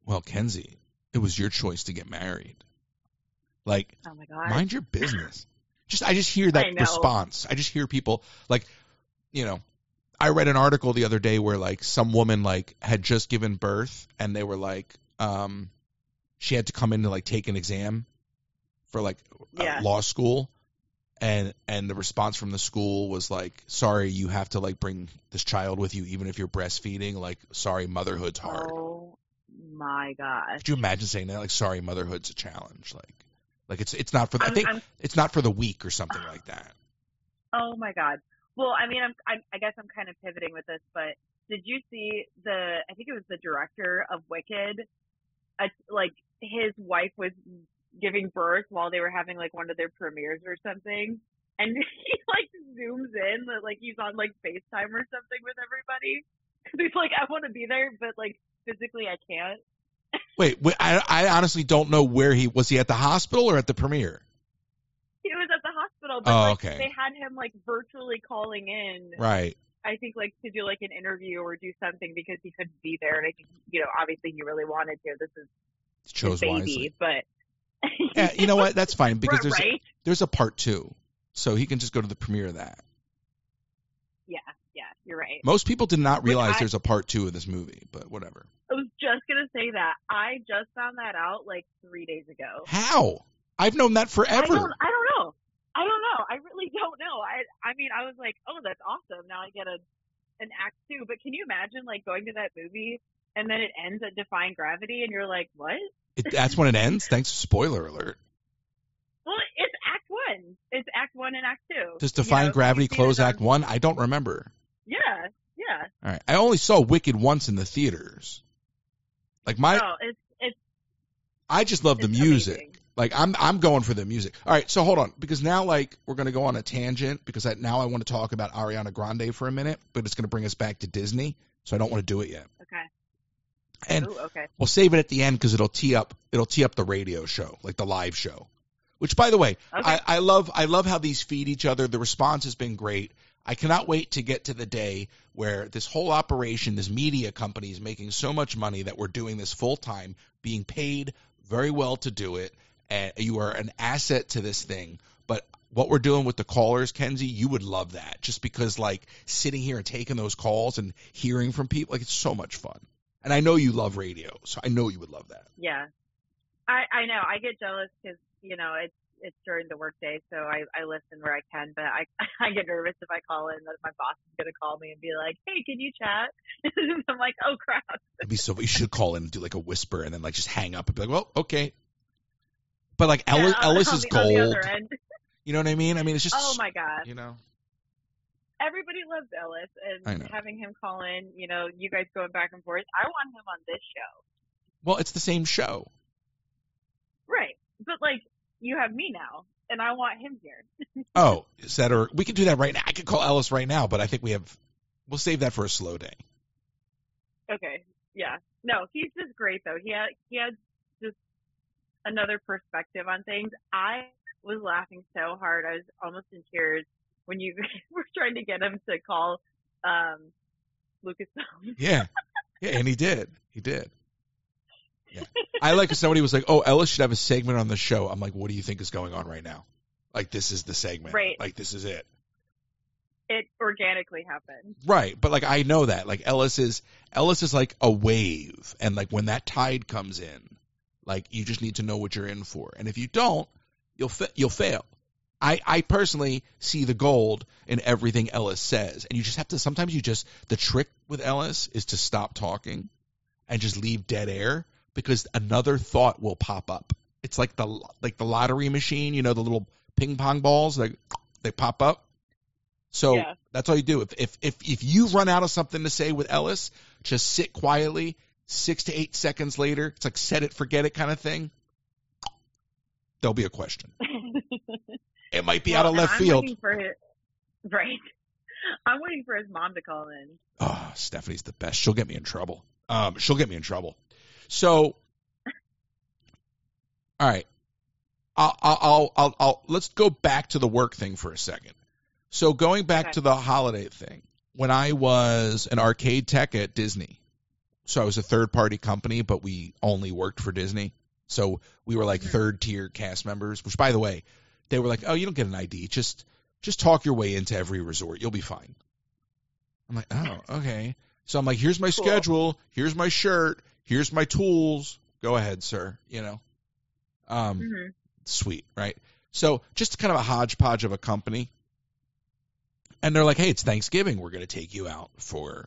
Well, Kenzie, it was your choice to get married. Like, Oh my God. mind your business. I just hear that response. I just hear people like, I read an article the other day where like some woman like had just given birth and they were like, she had to come in to like take an exam for like law school. And the response from the school was like, sorry, you have to like bring this child with you, even if you're breastfeeding. Like, sorry, motherhood's hard. Oh my gosh. Could you imagine saying that? Like, sorry, motherhood's a challenge. Like it's not for the, I think it's not for the weak or something like that. Oh my God. Well, I mean, I guess I'm kind of pivoting with this, but did you see I think it was the director of Wicked, like his wife was giving birth while they were having like one of their premieres or something, and he like zooms in that like he's on like FaceTime or something with everybody because he's like, I want to be there, but like physically I can't. Wait, I honestly don't know where was he at the hospital or at the premiere? He was at the hospital, but okay. They had him like virtually calling in. Right. I think like to do like an interview or do something because he couldn't be there, and I think obviously he really wanted to. This is chose his baby, wisely. but yeah, you know what? That's fine because there's a part 2, so he can just go to the premiere of that. Yeah, you're right. Most people did not realize there's a part 2 of this movie, but whatever. I was just gonna say that I just found that out like 3 days ago. How? I've known that forever. I don't know. I really don't know. I mean, I was like, oh, that's awesome. Now I get an act 2. But can you imagine like going to that movie and then it ends at Defying Gravity and you're like, what? That's when it ends? Thanks. Spoiler alert. Well, it's Act 1. It's Act 1 and Act 2. Does Defying Gravity close Act 1? I don't remember. Yeah. All right. I only saw Wicked once in the theaters. Like I just love the music. Amazing. Like I'm going for the music. All right, so hold on, because now like we're gonna go on a tangent because now I want to talk about Ariana Grande for a minute, but it's gonna bring us back to Disney, so I don't want to do it yet. Okay. And okay. We'll save it at the end because it'll tee up the radio show, like the live show. Which, by the way, okay. I love how these feed each other. The response has been great. I cannot wait to get to the day where this whole operation, this media company is making so much money that we're doing this full time, being paid very well to do it. And you are an asset to this thing. But what we're doing with the callers, Kenzie, you would love that. Just because, like, sitting here and taking those calls and hearing from people, like, it's so much fun. And I know you love radio, so I know you would love that. Yeah. I know. I get jealous because, it's during the workday, so I listen where I can. But I get nervous if I call in that my boss is going to call me and be like, hey, can you chat? I'm like, oh, crap. It'd be so – you should call in and do, like, a whisper and then, like, just hang up and be like, well, okay. But, like, Ellis is gold. You know what I mean? I mean, it's just – oh, my God. Everybody loves Ellis, and having him call in, you guys going back and forth. I want him on this show. Well, it's the same show. Right. But, like, you have me now, and I want him here. Oh, we can do that right now. I could call Ellis right now, but I think we'll save that for a slow day. Okay. Yeah. No, he's just great, though. He has just another perspective on things. I was laughing so hard. I was almost in tears when you were trying to get him to call Lucasfilm. Yeah, and he did. Yeah. I like somebody was like, oh, Ellis should have a segment on the show. I'm like, what do you think is going on right now? Like, this is the segment. Right. Like, this is it. It organically happened. Right. But, like, I know that. Like, Ellis is like a wave. And, like, when that tide comes in, like, you just need to know what you're in for. And if you don't, you'll fail. I personally see the gold in everything Ellis says. And you just have to, sometimes the trick with Ellis is to stop talking and just leave dead air because another thought will pop up. It's like the lottery machine, the little ping pong balls, they pop up. So yeah. That's all you do. If you run out of something to say with Ellis, just sit quietly, 6 to 8 seconds later, it's like set it, forget it kind of thing. There'll be a question. It might be out of left field. Right. I'm waiting for his mom to call in. Oh, Stephanie's the best. She'll get me in trouble. So, all right. I'll let's go back to the work thing for a second. So going back to the holiday thing, when I was an arcade tech at Disney, So I was a third-party company, but we only worked for Disney. So we were like Mhm. third-tier cast members, which, by the way, they were like, oh, you don't get an ID. Just talk your way into every resort. You'll be fine. I'm like, oh, okay. So I'm like, here's my Cool. schedule. Here's my shirt. Here's my tools. Go ahead, sir. Mhm. Sweet, right? So just kind of a hodgepodge of a company. And they're like, hey, it's Thanksgiving. We're going to take you out for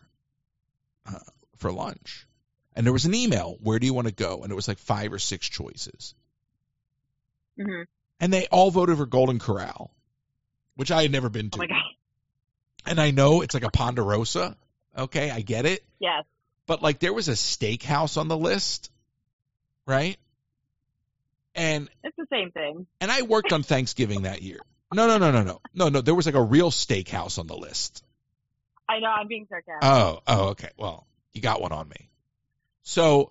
lunch. And there was an email. Where do you want to go? And it was like 5 or 6 choices. Mhm. And they all voted for Golden Corral, which I had never been to. Oh my god. And I know it's like a Ponderosa. Okay, I get it. Yes. But like there was a steakhouse on the list, right? And It's the same thing. I worked on Thanksgiving that year. No. There was like a real steakhouse on the list. I know. I'm being sarcastic. Oh, okay. Well, you got one on me. So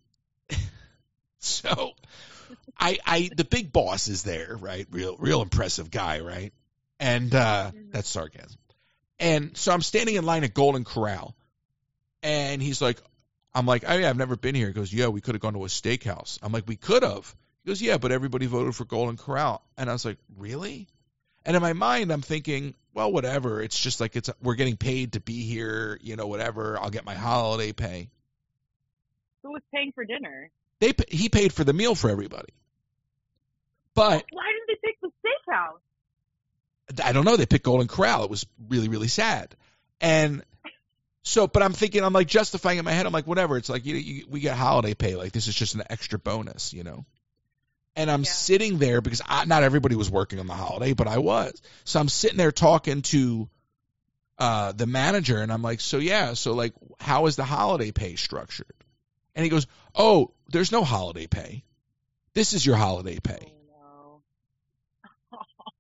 the big boss is there, right? Real impressive guy, right? And that's sarcasm. And so I'm standing in line at Golden Corral, and he's like, I'm like, oh yeah, I've never been here. He goes, yeah, we could have gone to a steakhouse. I'm like, we could have. He goes, yeah, but everybody voted for Golden Corral. And I was like, really? And in my mind, I'm thinking, well, whatever. It's just like we're getting paid to be here, whatever. I'll get my holiday pay. Who was paying for dinner? He paid for the meal for everybody. But Why didn't they pick the steakhouse? I don't know. They picked Golden Corral. It was really, really sad. And so, but I'm thinking, I'm like justifying in my head. I'm like, whatever. It's like, we get holiday pay. Like this is just an extra bonus, And I'm sitting there because not everybody was working on the holiday, but I was. So I'm sitting there talking to the manager, and I'm like, so like, how is the holiday pay structured? And he goes, oh, there's no holiday pay. This is your holiday pay. Oh, no.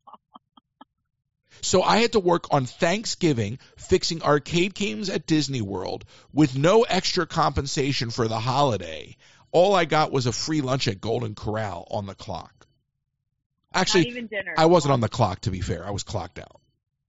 So I had to work on Thanksgiving fixing arcade games at Disney World with no extra compensation for the holiday. All I got was a free lunch at Golden Corral on the clock. Actually, not even dinner. I wasn't on the clock, to be fair. I was clocked out.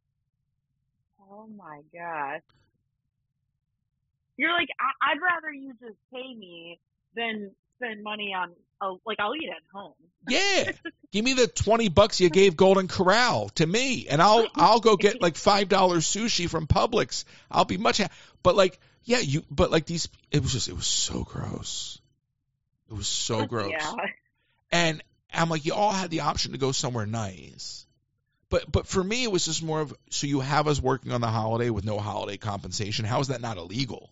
Oh my gosh. You're like, I'd rather you just pay me than spend money on, I'll eat at home. Yeah. Give me the $20 you gave Golden Corral to me, and I'll go get like $5 sushi from Publix. I'll be much but like, it was so gross. It was so gross. Yeah. And I'm like, you all had the option to go somewhere nice. But for me, it was just more of, so you have us working on the holiday with no holiday compensation. How is that not illegal?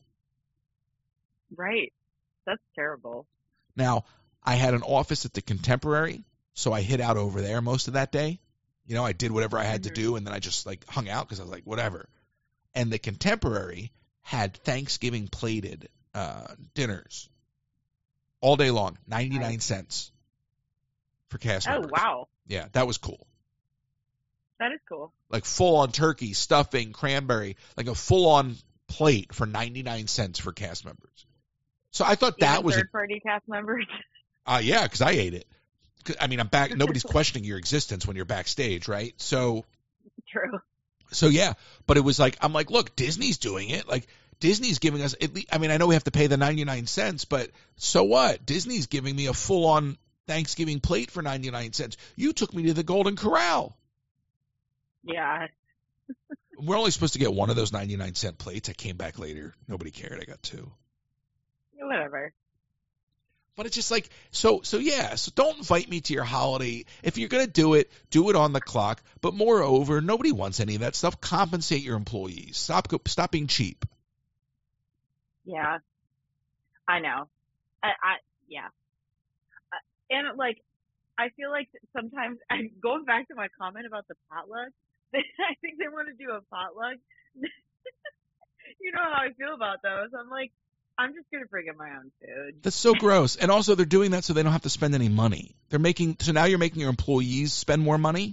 Right. That's terrible. Now, I had an office at the Contemporary, so I hid out over there most of that day. I did whatever I had to do, and then I just like hung out because I was like, whatever. And the Contemporary had Thanksgiving plated dinners all day long, 99 cents for cast members. Oh, wow. Yeah, that was cool. That is cool. Like full-on turkey, stuffing, cranberry, like a full-on plate for 99 cents for cast members. So I thought that was third-party cast members. Yeah, because I ate it. I mean, I'm back. Nobody's questioning your existence when you're backstage, right? So True. So yeah, but it was like, I'm like, look, Disney's doing it. Like Disney's giving us at least, I mean, I know we have to pay the 99 cents, but so what? Disney's giving me a full-on Thanksgiving plate for 99 cents. You took me to the Golden Corral. Yeah. We're only supposed to get one of those 99-cent plates. I came back later. Nobody cared. I got 2. Whatever. But it's just like, so yeah, so don't invite me to your holiday. If you're going to do it on the clock. But moreover, nobody wants any of that stuff. Compensate your employees. Stop being cheap. Yeah. I know. Yeah. And like, I feel like sometimes, going back to my comment about the potluck, I think they want to do a potluck. You know how I feel about those. I'm like, I'm just going to bring in my own food. That's so gross. And also they're doing that so they don't have to spend any money. So now you're making your employees spend more money?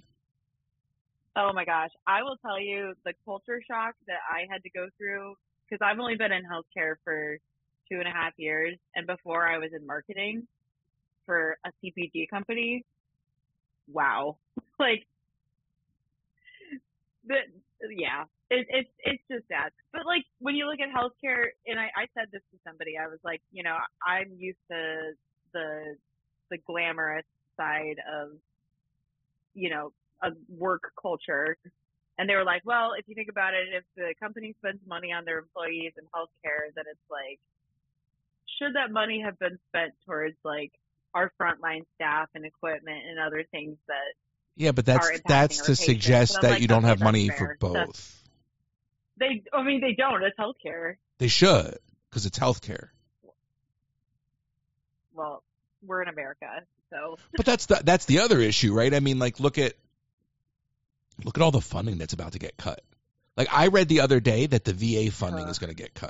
Oh my gosh. I will tell you the culture shock that I had to go through, because I've only been in healthcare for 2.5 years. And before I was in marketing for a CPG company. Wow. Like, yeah, it's just sad. But like when you look at healthcare, and I said this to somebody, I was like, I'm used to the glamorous side of a work culture, and they were like, well, if you think about it, if the company spends money on their employees and healthcare, then it's like, should that money have been spent towards like our frontline staff and equipment and other things that Yeah, but that's to suggest that you don't have money for both. They don't. It's healthcare. They should, because it's healthcare. Well, we're in America, so. But that's the other issue, right? I mean, like, look at all the funding that's about to get cut. Like, I read the other day that the VA funding is going to get cut.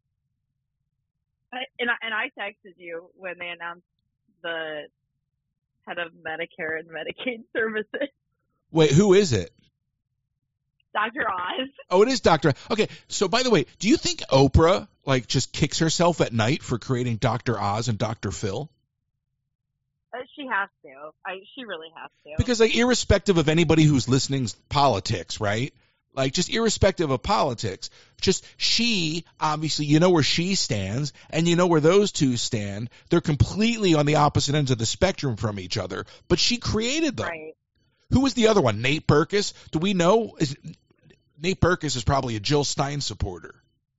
And I texted you when they announced the head of Medicare and Medicaid services. Wait, who is it? Dr. Oz. Oh, it is Dr. Okay, so by the way, do you think Oprah like just kicks herself at night for creating Dr. Oz and Dr. Phil? She has to. She really has to. Because like irrespective of anybody who's listening's politics, right? Like just irrespective of politics, just she obviously where she stands and where those two stand. They're completely on the opposite ends of the spectrum from each other, but she created them. Right. Who was the other one? Nate Berkus? Do we know? Nate Berkus is probably a Jill Stein supporter.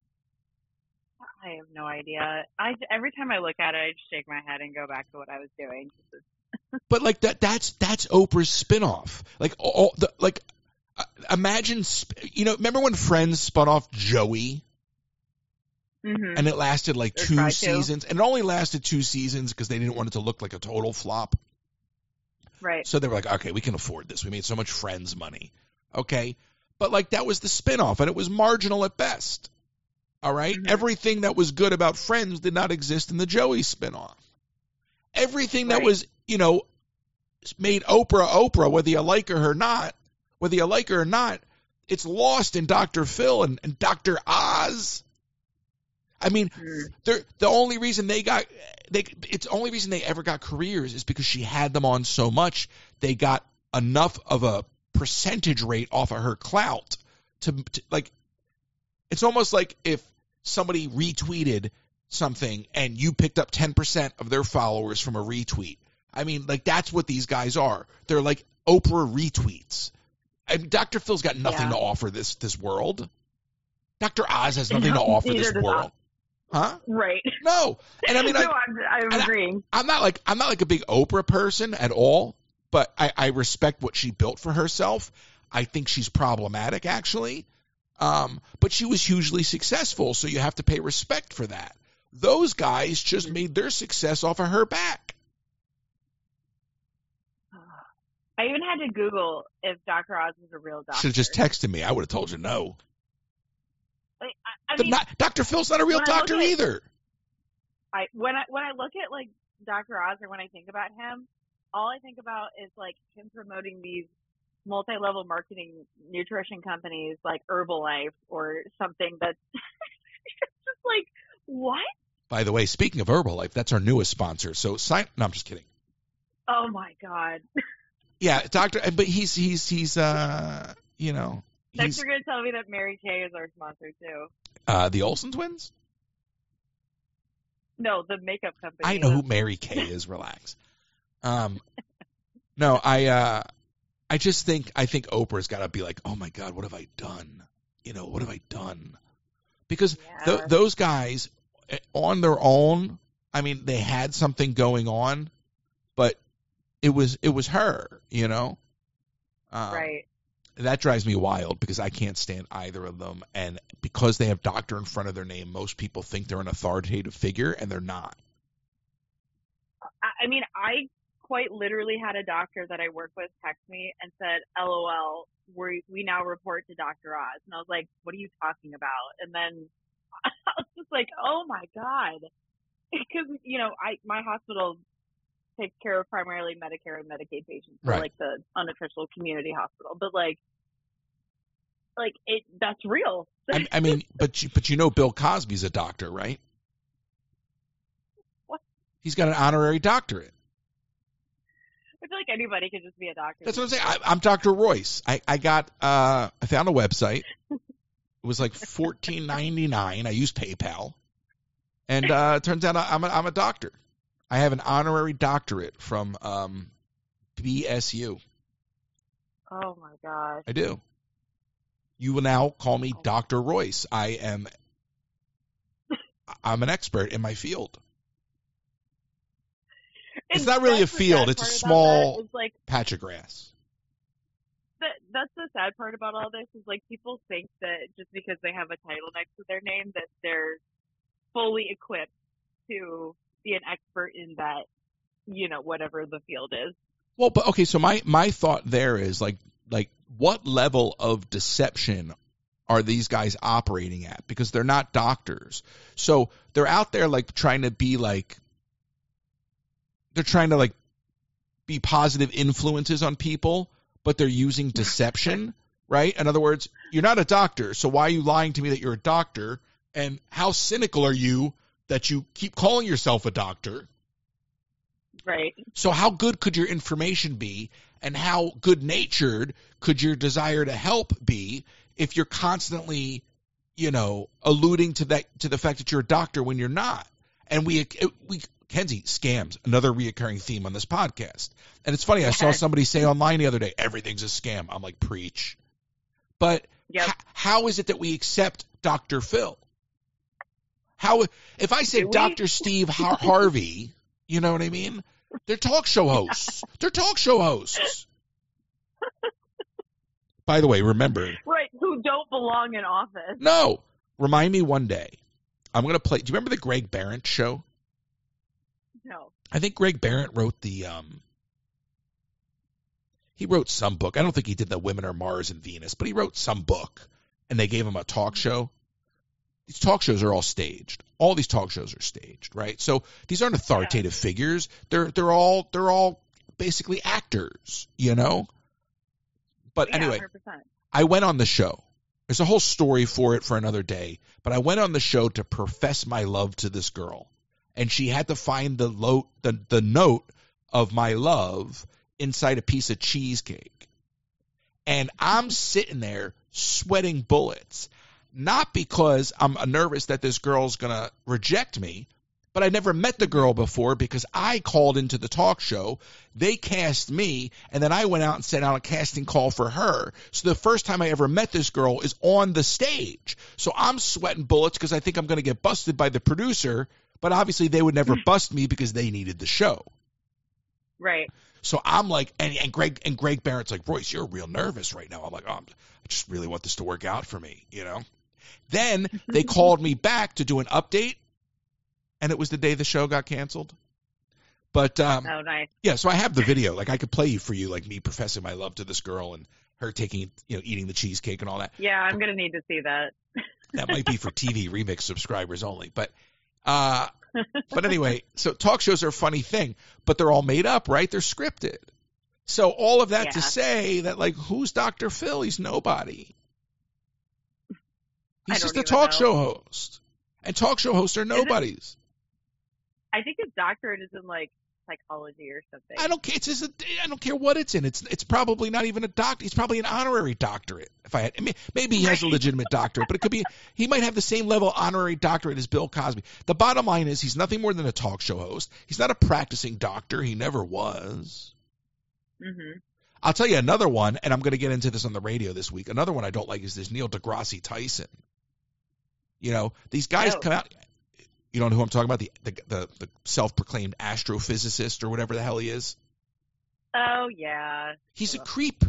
I have no idea. Every time I look at it, I just shake my head and go back to what I was doing. But like that's Oprah's spinoff. Like imagine, remember when Friends spun off Joey? Mm-hmm. And it lasted like 2 seasons. And it only lasted 2 seasons because they didn't want it to look like a total flop. Right. So they were like, okay, we can afford this. We made so much Friends money. Okay. But like that was the spinoff and it was marginal at best. All right. Mm-hmm. Everything that was good about Friends did not exist in the Joey spinoff. Everything that was, made Oprah, whether you like her or not, it's lost in Dr. Phil and Dr. Oz. I mean, the only reason they ever got careers is because she had them on so much. They got enough of a percentage rate off of her clout to like, it's almost like if somebody retweeted something and you picked up 10% of their followers from a retweet. I mean, like that's what these guys are. They're like Oprah retweets. I mean, Dr. Phil's got nothing to offer this world. Dr. Oz has nothing to offer this world. Huh? Right. No. And I mean, I'm agreeing. I'm not like a big Oprah person at all, but I respect what she built for herself. I think she's problematic actually. But she was hugely successful, so you have to pay respect for that. Those guys just made their success off of her back. I even had to Google if Dr. Oz was a real doctor. Should have just texted me. I would have told you no. Like, I mean, Dr. Phil's not a real doctor either. When I look at like Dr. Oz or when I think about him, all I think about is like him promoting these multi-level marketing nutrition companies like Herbalife or something that's just like, what? By the way, speaking of Herbalife, that's our newest sponsor. So no, I'm just kidding. Oh my God. Yeah, but he's Next you're gonna tell me that Mary Kay is our sponsor too. The Olsen twins? No, the makeup company. I know who Mary Kay is, relax. No, I think Oprah's gotta be like, oh my God, what have I done? What have I done? Because those guys on their own, I mean, they had something going on, but it was her, right. That drives me wild because I can't stand either of them. And because they have doctor in front of their name, most people think they're an authoritative figure, and they're not. I mean, I quite literally had a doctor that I work with text me and said, LOL, we now report to Dr. Oz. And I was like, what are you talking about? And then I was just like, oh my God. Because, my hospital takes care of primarily Medicare and Medicaid patients, so like the unofficial community hospital. But like that's real. I mean, but Bill Cosby's a doctor, right? What? He's got an honorary doctorate. feel like anybody could just be a doctor. That's what I'm saying. I'm Dr. Royce. I found a website. It was like $14.99. I used PayPal, and it turns out I'm a doctor. I have an honorary doctorate from BSU. Oh my gosh. I do. You will now call me Dr. Royce. I'm an expert in my field. It's not really a field. It's a small patch of grass. That's the sad part about all this is like people think that just because they have a title next to their name that they're fully equipped to be an expert in that, whatever the field is. Well, but okay, so my thought there is like what level of deception are these guys operating at? Because they're not doctors. So they're out there like trying to be like they're trying to like be positive influences on people, but they're using deception, right? In other words, you're not a doctor, so why are you lying to me that you're a doctor? And how cynical are you that you keep calling yourself a doctor? Right. So how good could your information be, and how good-natured could your desire to help be if you're constantly, alluding to the fact that you're a doctor when you're not? And Kenzie, scams, another reoccurring theme on this podcast. And it's funny, I saw somebody say online the other day, everything's a scam. I'm like, preach. But how is it that we accept Dr. Phil? If I said Dr. Steve Harvey, you know what I mean? They're talk show hosts. By the way, remember. Right, who don't belong in office. No. Remind me one day. I'm going to play. Do you remember the Greg Behrendt show? No. I think Greg Behrendt wrote he wrote some book. I don't think he did the Women Are Mars and Venus, but he wrote some book, and they gave him a talk show. These talk shows are all staged. All these talk shows are staged, right? So these aren't authoritative figures. They're all basically actors, But anyway, 100%. I went on the show. There's a whole story for it for another day, but I went on the show to profess my love to this girl, and she had to find the note of my love inside a piece of cheesecake. And I'm sitting there sweating bullets. Not because I'm nervous that this girl's going to reject me, but I never met the girl before because I called into the talk show. They cast me, and then I went out and sent out a casting call for her. So the first time I ever met this girl is on the stage. So I'm sweating bullets because I think I'm going to get busted by the producer, but obviously they would never bust me because they needed the show. Right. So I'm like, and Greg Behrendt like, Royce, you're real nervous right now. I'm like, I just really want this to work out for me, Then they called me back to do an update, and it was the day the show got canceled. But oh, nice. Yeah, so I have the video. Like I could play you for you, like me professing my love to this girl and her taking, eating the cheesecake and all that. Yeah, I'm gonna need to see that. That might be for TV Remix subscribers only. But anyway, so talk shows are a funny thing, but they're all made up, right? They're scripted. So all of that to say that, like, who's Dr. Phil? He's nobody. He's just a talk show host. And talk show hosts are nobodies. I think his doctorate is in, like, psychology or something. I don't care. I don't care what it's in. It's probably not even a doctor. He's probably an honorary doctorate. Maybe he has a legitimate doctorate, but it could be he might have the same level of honorary doctorate as Bill Cosby. The bottom line is he's nothing more than a talk show host. He's not a practicing doctor. He never was. Mm-hmm. I'll tell you another one, and I'm going to get into this on the radio this week. Another one I don't like is this Neil deGrasse Tyson. These guys come out. You know who I'm talking about? The self-proclaimed astrophysicist or whatever the hell he is. Oh yeah. He's a creep.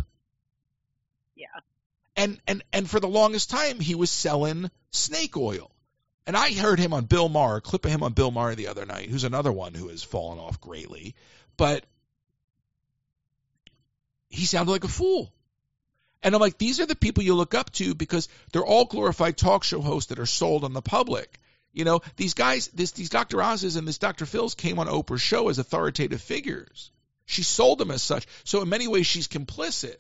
Yeah. And for the longest time he was selling snake oil. And I heard him on Bill Maher, a clip of him on Bill Maher the other night, who's another one who has fallen off greatly. But he sounded like a fool. And I'm like, these are the people you look up to because they're all glorified talk show hosts that are sold on the public. These guys, these Dr. Oz's and this Dr. Phil's came on Oprah's show as authoritative figures. She sold them as such. So in many ways, she's complicit.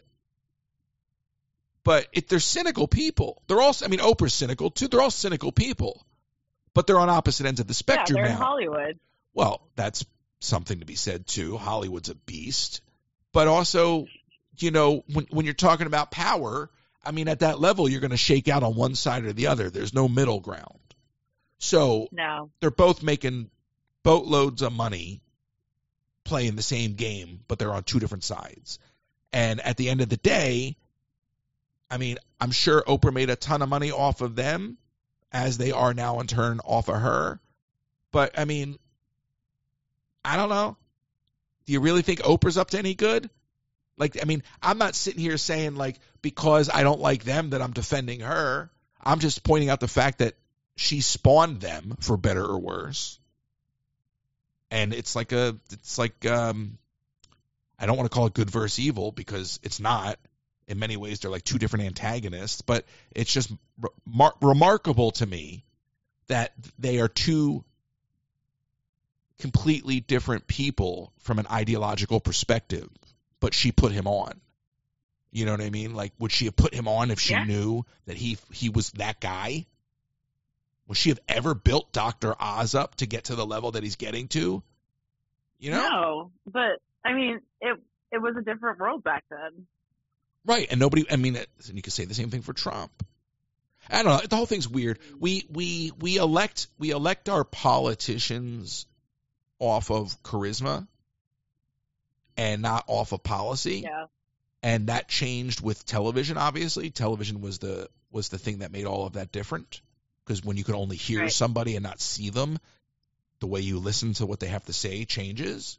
But they're cynical people. They're all, Oprah's cynical too. They're all cynical people. But they're on opposite ends of the spectrum they're now. in Hollywood. Well, that's something to be said too. Hollywood's a beast. But also, when you're talking about power, I mean, at that level, you're going to shake out on one side or the other. There's no middle ground. So No. they're both making boatloads of money playing the same game, but they're on two different sides. And at the end of the day, I mean, I'm sure Oprah made a ton of money off of them, as they are now in turn off of her. But, I mean, I don't know. Do you really think Oprah's up to any good? Like, I mean, I'm not sitting here saying, like, because I don't like them that I'm defending her. I'm just pointing out the fact that she spawned them, for better or worse. And it's like I don't want to call it good versus evil, because it's not. In many ways, they're like two different antagonists. But it's just remarkable to me that they are two completely different people from an ideological perspective, but she put him on. You know what I mean? Like, would she have put him on if she knew that he was that guy? Would she have ever built Dr. Oz up to get to the level that he's getting to? No, but I mean, it was a different world back then. Right, and nobody. I mean, you could say the same thing for Trump. I don't know. The whole thing's weird. We elect our politicians off of charisma and not off of policy. Yeah. And that changed with television. Obviously, television was the thing that made all of that different, because when you can only hear somebody and not see them, the way you listen to what they have to say changes.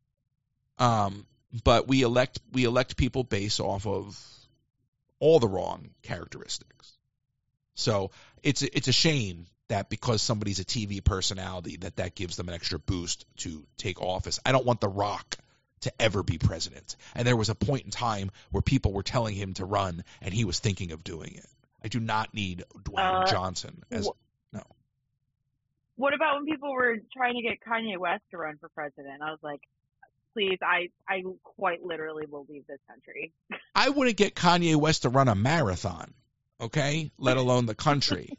But we elect people based off of all the wrong characteristics. So it's a shame that because somebody's a TV personality that gives them an extra boost to take office. I don't want The Rock to ever be president. And there was a point in time where people were telling him to run, and he was thinking of doing it. I do not need Dwayne Johnson as no. What about when people were trying to get Kanye West to run for president? I was like, please, I quite literally will leave this country. I wouldn't get Kanye West to run a marathon, okay? Let alone the country.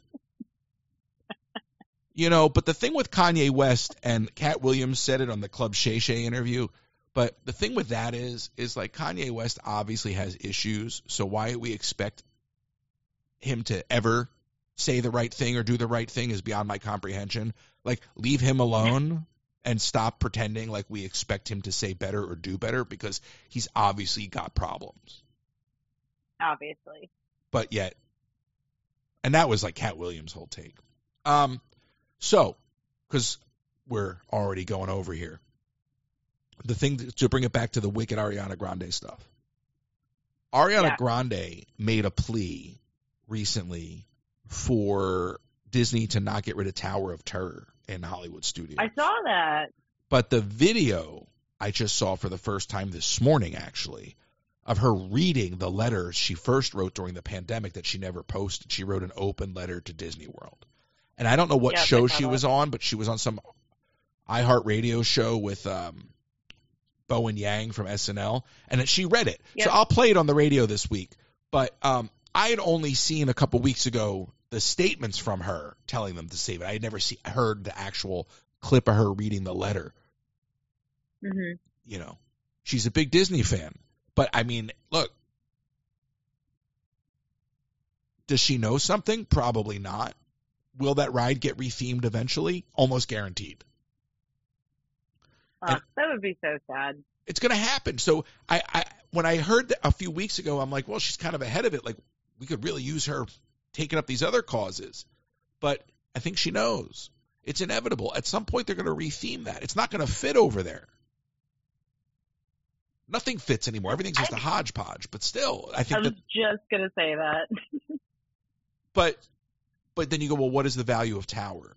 But the thing with Kanye West, and Cat Williams said it on the Club Shay Shay interview, but the thing with that is like Kanye West obviously has issues, so why do we expect him to ever say the right thing or do the right thing is beyond my comprehension. Like, leave him alone and stop pretending like we expect him to say better or do better, because he's obviously got problems. Obviously. But yet, and that was like Cat Williams' whole take. So, because we're already going over here, the thing to bring it back to the wicked Ariana Grande stuff. Ariana Grande made a plea recently for Disney to not get rid of Tower of Terror in Hollywood studios. I saw that. But the video I just saw for the first time this morning, actually, of her reading the letter she first wrote during the pandemic that she never posted. She wrote an open letter to Disney World. And I don't know what show she was on, but she was on some iHeartRadio show with Bowen Yang from SNL, and she read it. Yep. So I'll play it on the radio this week. But I had only seen a couple weeks ago the statements from her telling them to save it. I had never heard the actual clip of her reading the letter. Mm-hmm. She's a big Disney fan. But, I mean, look, does she know something? Probably not. Will that ride get rethemed eventually? Almost guaranteed. That would be so sad. It's going to happen. So I when I heard that a few weeks ago, I'm like, well, she's kind of ahead of it. Like, we could really use her taking up these other causes. But I think she knows. It's inevitable. At some point, they're going to retheme that. It's not going to fit over there. Nothing fits anymore. Everything's just a hodgepodge. But still, I think I was just going to say that. But then you go, well, what is the value of Tower?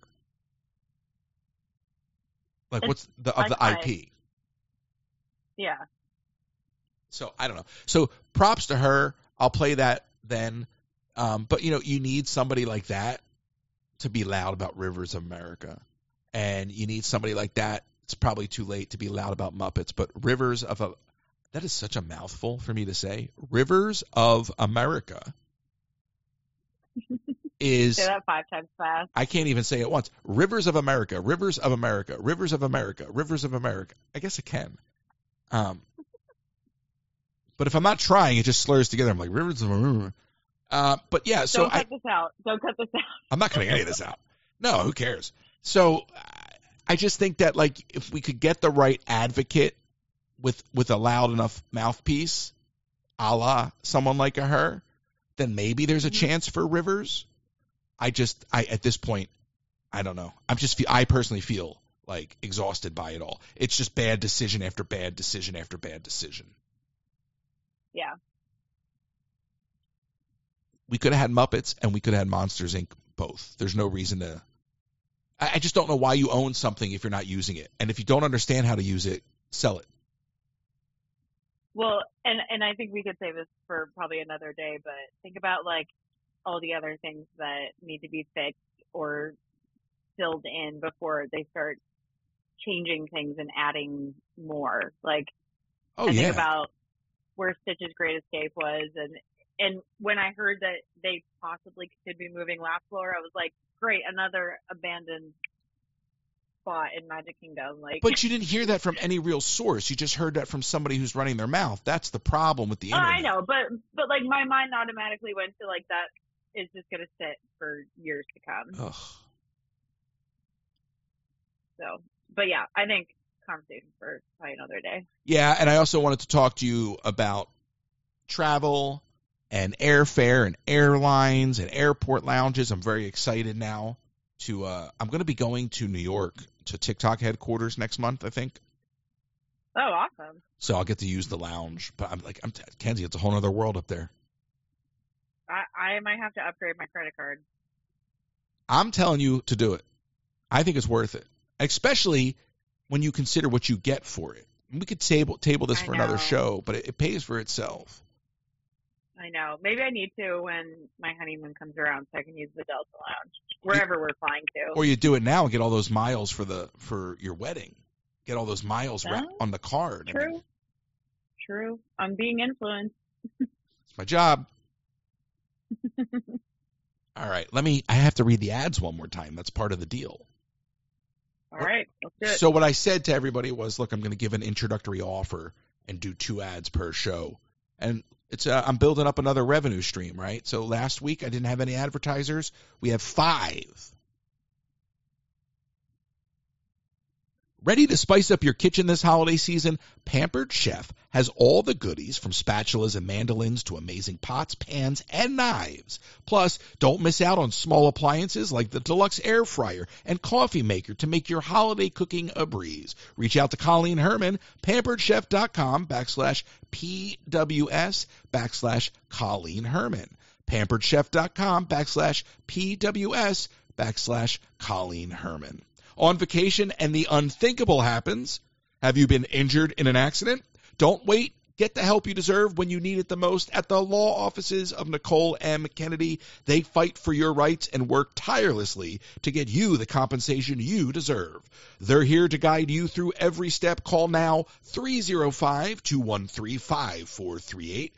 Like, what's the IP? Yeah. So I don't know. So props to her. I'll play that then. But you need somebody like that to be loud about Rivers of America, and you need somebody like that. It's probably too late to be loud about Muppets, but that is such a mouthful for me to say. Rivers of America is... Say that 5 times fast. I can't even say it once. Rivers of America, Rivers of America, Rivers of America, Rivers of America. I guess I can. But if I'm not trying, it just slurs together. I'm like, rivers. But yeah, so Don't cut this out. Don't cut this out. I'm not cutting any of this out. No, who cares? So I just think that, like, if we could get the right advocate with a loud enough mouthpiece, a la someone like her, then maybe there's a chance for Rivers. I at this point, I don't know. I personally feel like exhausted by it all. It's just bad decision after bad decision after bad decision. Yeah. We could have had Muppets and we could have had Monsters, Inc. both. There's no reason to. I just don't know why you own something if you're not using it. And if you don't understand how to use it, sell it. Well, and I think we could save this for probably another day, but think about, like, all the other things that need to be fixed or filled in before they start changing things and adding more. Like, think about where Stitch's Great Escape was, and when I heard that they possibly could be moving Laugh Floor, I was like, great, another abandoned spot in Magic Kingdom. Like, but you didn't hear that from any real source. You just heard that from somebody who's running their mouth. That's the problem with the internet. I know, but like, my mind automatically went to, like, that is just going to sit for years to come. Ugh. So, but yeah, I think conversation for probably another day. Yeah, and I also wanted to talk to you about travel and airfare and airlines and airport lounges. I'm very excited now to I'm going to be going to New York to TikTok headquarters next month, I think. Oh, awesome. So I'll get to use the lounge. But Kenzie, it's a whole other world up there. I might have to upgrade my credit card. I'm telling you to do it. I think it's worth it, especially when you consider what you get for it. We could table this for another show, but it pays for itself. I know. Maybe I need to when my honeymoon comes around so I can use the Delta Lounge, wherever we're flying to. Or you do it now and get all those miles for your wedding. Get all those miles on the card. True. True. I'm being influenced. It's my job. All right. I have to read the ads one more time. That's part of the deal. All right. Let's do it. So what I said to everybody was, look, I'm going to give an introductory offer and do 2 ads per show. And I'm building up another revenue stream, right? So last week I didn't have any advertisers. We have 5. Ready to spice up your kitchen this holiday season? Pampered Chef has all the goodies from spatulas and mandolins to amazing pots, pans, and knives. Plus, don't miss out on small appliances like the deluxe air fryer and coffee maker to make your holiday cooking a breeze. Reach out to Colleen Herman, pamperedchef.com/PWS/Colleen Herman. pamperedchef.com/PWS/Colleen Herman. On vacation and the unthinkable happens. Have you been injured in an accident? Don't wait. Get the help you deserve when you need it the most at the law offices of Nicole M. Kennedy. They fight for your rights and work tirelessly to get you the compensation you deserve. They're here to guide you through every step. Call now 305-213-5438,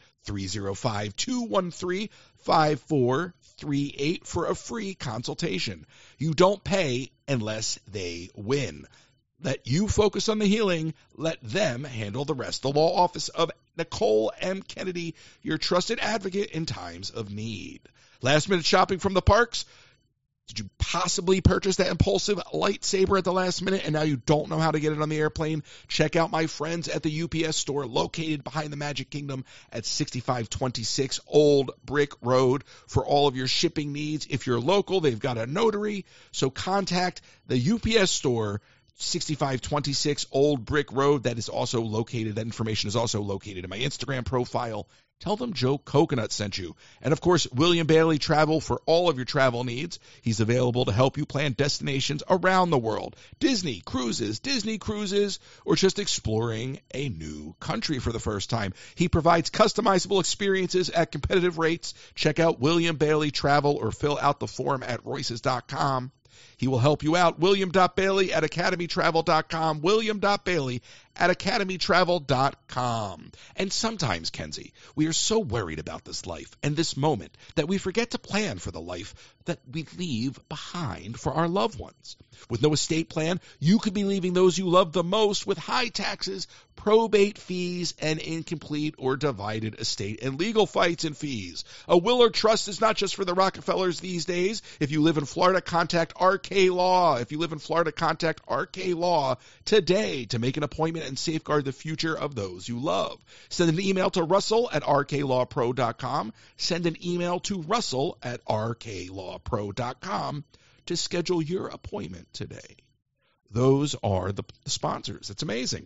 305-213-5438 for a free consultation. You don't pay unless they win. Let you focus on the healing. Let them handle the rest. The law office of Nicole M. Kennedy, your trusted advocate in times of need. Last minute shopping from the parks? Did you possibly purchase that impulsive lightsaber at the last minute and now you don't know how to get it on the airplane? Check out my friends at the UPS store located behind the Magic Kingdom at 6526 Old Brick Road for all of your shipping needs. If you're local, they've got a notary, so contact the UPS store, 6526 Old Brick Road. That information is also located in my Instagram profile. Tell them Joe Coconut sent you. And, of course, William Bailey Travel for all of your travel needs. He's available to help you plan destinations around the world. Disney cruises, or just exploring a new country for the first time. He provides customizable experiences at competitive rates. Check out William Bailey Travel or fill out the form at Royces.com. He will help you out. William.Bailey at academytravel.com. William.Bailey at academytravel.com. And sometimes, Kenzie, we are so worried about this life and this moment that we forget to plan for the life that we leave behind for our loved ones. With no estate plan, you could be leaving those you love the most with high taxes, probate fees, and incomplete or divided estate and legal fights and fees. A will or trust is not just for the Rockefellers these days. If you live in Florida, contact RK Law. If you live in Florida, contact RK Law today to make an appointment and safeguard the future of those you love. Send an email to Russell at rklawpro.com. Send an email to Russell at rklawpro.com to schedule your appointment today. Those are the sponsors. It's amazing.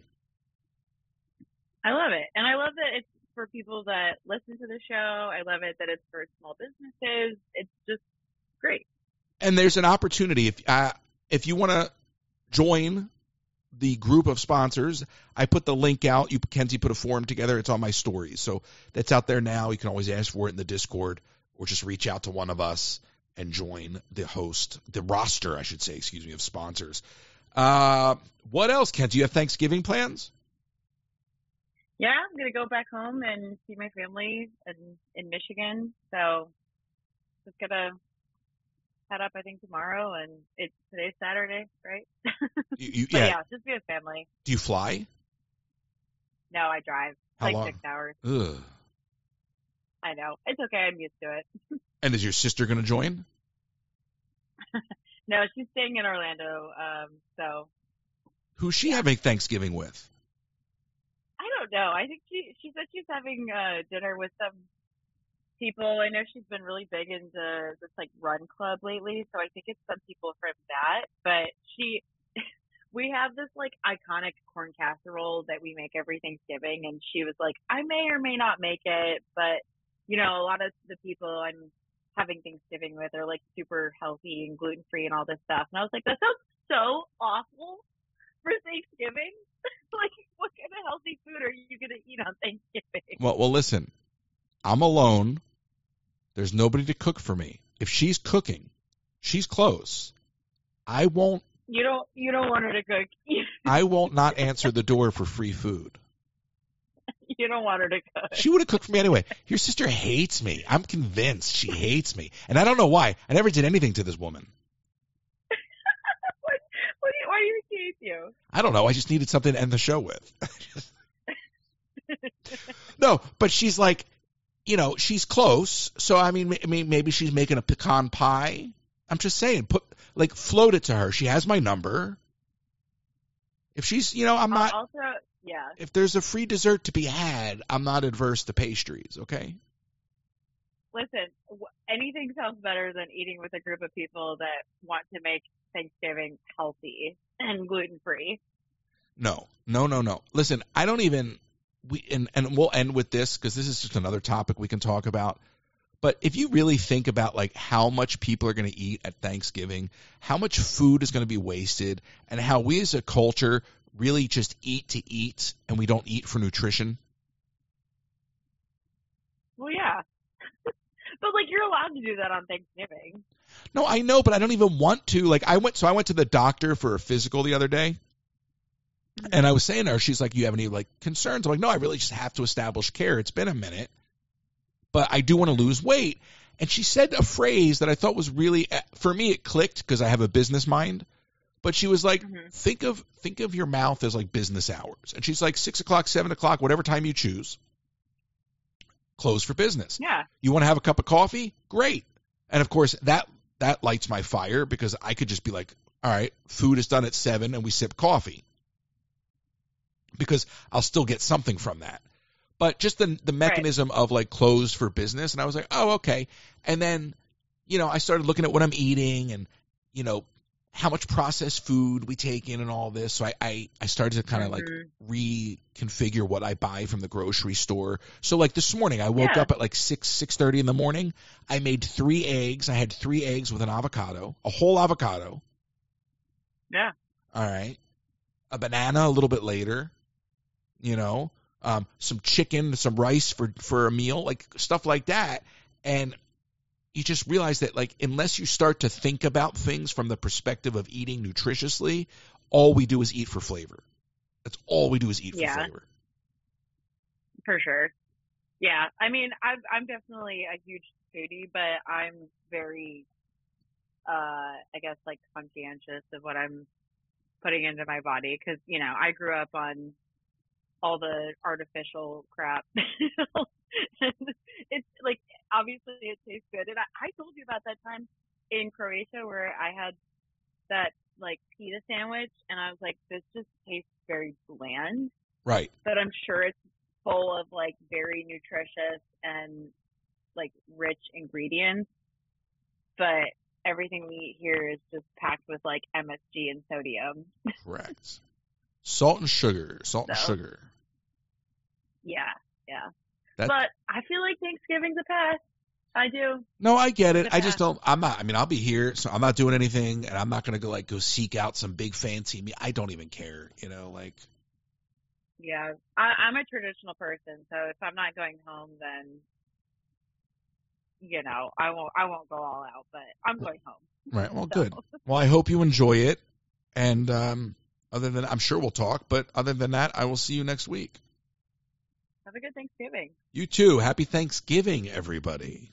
I love it. And I love that it's for people that listen to the show. I love it that it's for small businesses. It's just great. And there's an opportunity. If you want to join the group of sponsors, I put the link out. Kenzie put a form together. It's on my stories. So that's out there now. You can always ask for it in the Discord or just reach out to one of us and join the roster, I should say, of sponsors. What else, Ken? Do you have Thanksgiving plans? Yeah, I'm going to go back home and see my family in Michigan. So just going to head up, I think, tomorrow. And today's Saturday, right? Yeah, just be with family. Do you fly? No, I drive. How long? 6 hours. Ugh. I know. It's okay. I'm used to it. And is your sister going to join? No, she's staying in Orlando. So. Who's she having Thanksgiving with? I don't know. I think she said she's having dinner with some people. I know she's been really big into this run club lately, so I think it's some people from that. But we have this iconic corn casserole that we make every Thanksgiving, and she was like, I may or may not make it, but a lot of the people I'm having Thanksgiving with are super healthy and gluten free and all this stuff. And I was like, that sounds so awful for Thanksgiving. What kind of healthy food are you going to eat on Thanksgiving? Well, listen, I'm alone. There's nobody to cook for me. If she's cooking, she's close. I won't. You don't want her to cook. I won't not answer the door for free food. You don't want her to cook. She would have cooked for me anyway. Your sister hates me. I'm convinced she hates me. And I don't know why. I never did anything to this woman. Why do you hate you? I don't know. I just needed something to end the show with. No, but she's she's close. So, I mean, maybe she's making a pecan pie. I'm just saying, float it to her. She has my number. If she's, I'm not. Also, yeah. If there's a free dessert to be had, I'm not adverse to pastries, okay? Listen, anything sounds better than eating with a group of people that want to make Thanksgiving healthy and gluten-free. No. Listen, I don't even, and we'll end with this because this is just another topic we can talk about. But if you really think about how much people are going to eat at Thanksgiving, how much food is going to be wasted, and how we as a culture really just eat to eat and we don't eat for nutrition. Well, yeah. But you're allowed to do that on Thanksgiving. No, I know, but I don't even want to. I went to the doctor for a physical the other day. And I was saying to her, she's like, you have any concerns? I'm like, no, I really just have to establish care. It's been a minute, but I do want to lose weight. And she said a phrase that I thought was really, for me, it clicked because I have a business mind. But she was like, think of your mouth as business hours. And she's like, 6 o'clock, 7 o'clock, whatever time you choose, close for business. Yeah. You want to have a cup of coffee? Great. And of course, that lights my fire because I could just be like, all right, food is done at 7 and we sip coffee. Because I'll still get something from that. But just the mechanism of closed for business. And I was like, oh, okay. And then, I started looking at what I'm eating and, how much processed food we take in and all this. So I started to kind of reconfigure what I buy from the grocery store. So this morning I woke up at 6:30 in the morning. I made 3 eggs. I had 3 eggs with an avocado, a whole avocado. Yeah. All right. A banana a little bit later, some chicken, some rice for a meal, stuff like that. And you just realize that unless you start to think about things from the perspective of eating nutritiously, all we do is eat for flavor. That's all we do is eat for Yeah. flavor. For sure. Yeah. I mean, I'm definitely a huge foodie, but I'm very, I guess, like conscientious of what I'm putting into my body because, you know, I grew up on all the artificial crap. It's like, obviously it tastes good. And I told you about that time in Croatia where I had that like pita sandwich and I was like, this just tastes very bland, Right. but I'm sure it's full of like very nutritious and like rich ingredients. But everything we eat here is just packed with like MSG and sodium. Correct. Salt and sugar. Salt and So. sugar. Yeah. That- But I feel like Thanksgiving's a pass. I do. No, I get it. It's a I just pass. don't. I'm not. I mean, I'll be here, so I'm not doing anything, and I'm not gonna go seek out some big fancy meal. I don't even care. You know, like. Yeah. I'm a traditional person, so if I'm not going home, then you know I won't go all out. But I'm going home. Right. Well, So. good. Well, I hope you enjoy it. And other than, I'm sure we'll talk. But other than that, I will see you next week. Have a good Thanksgiving. You too. Happy Thanksgiving, everybody.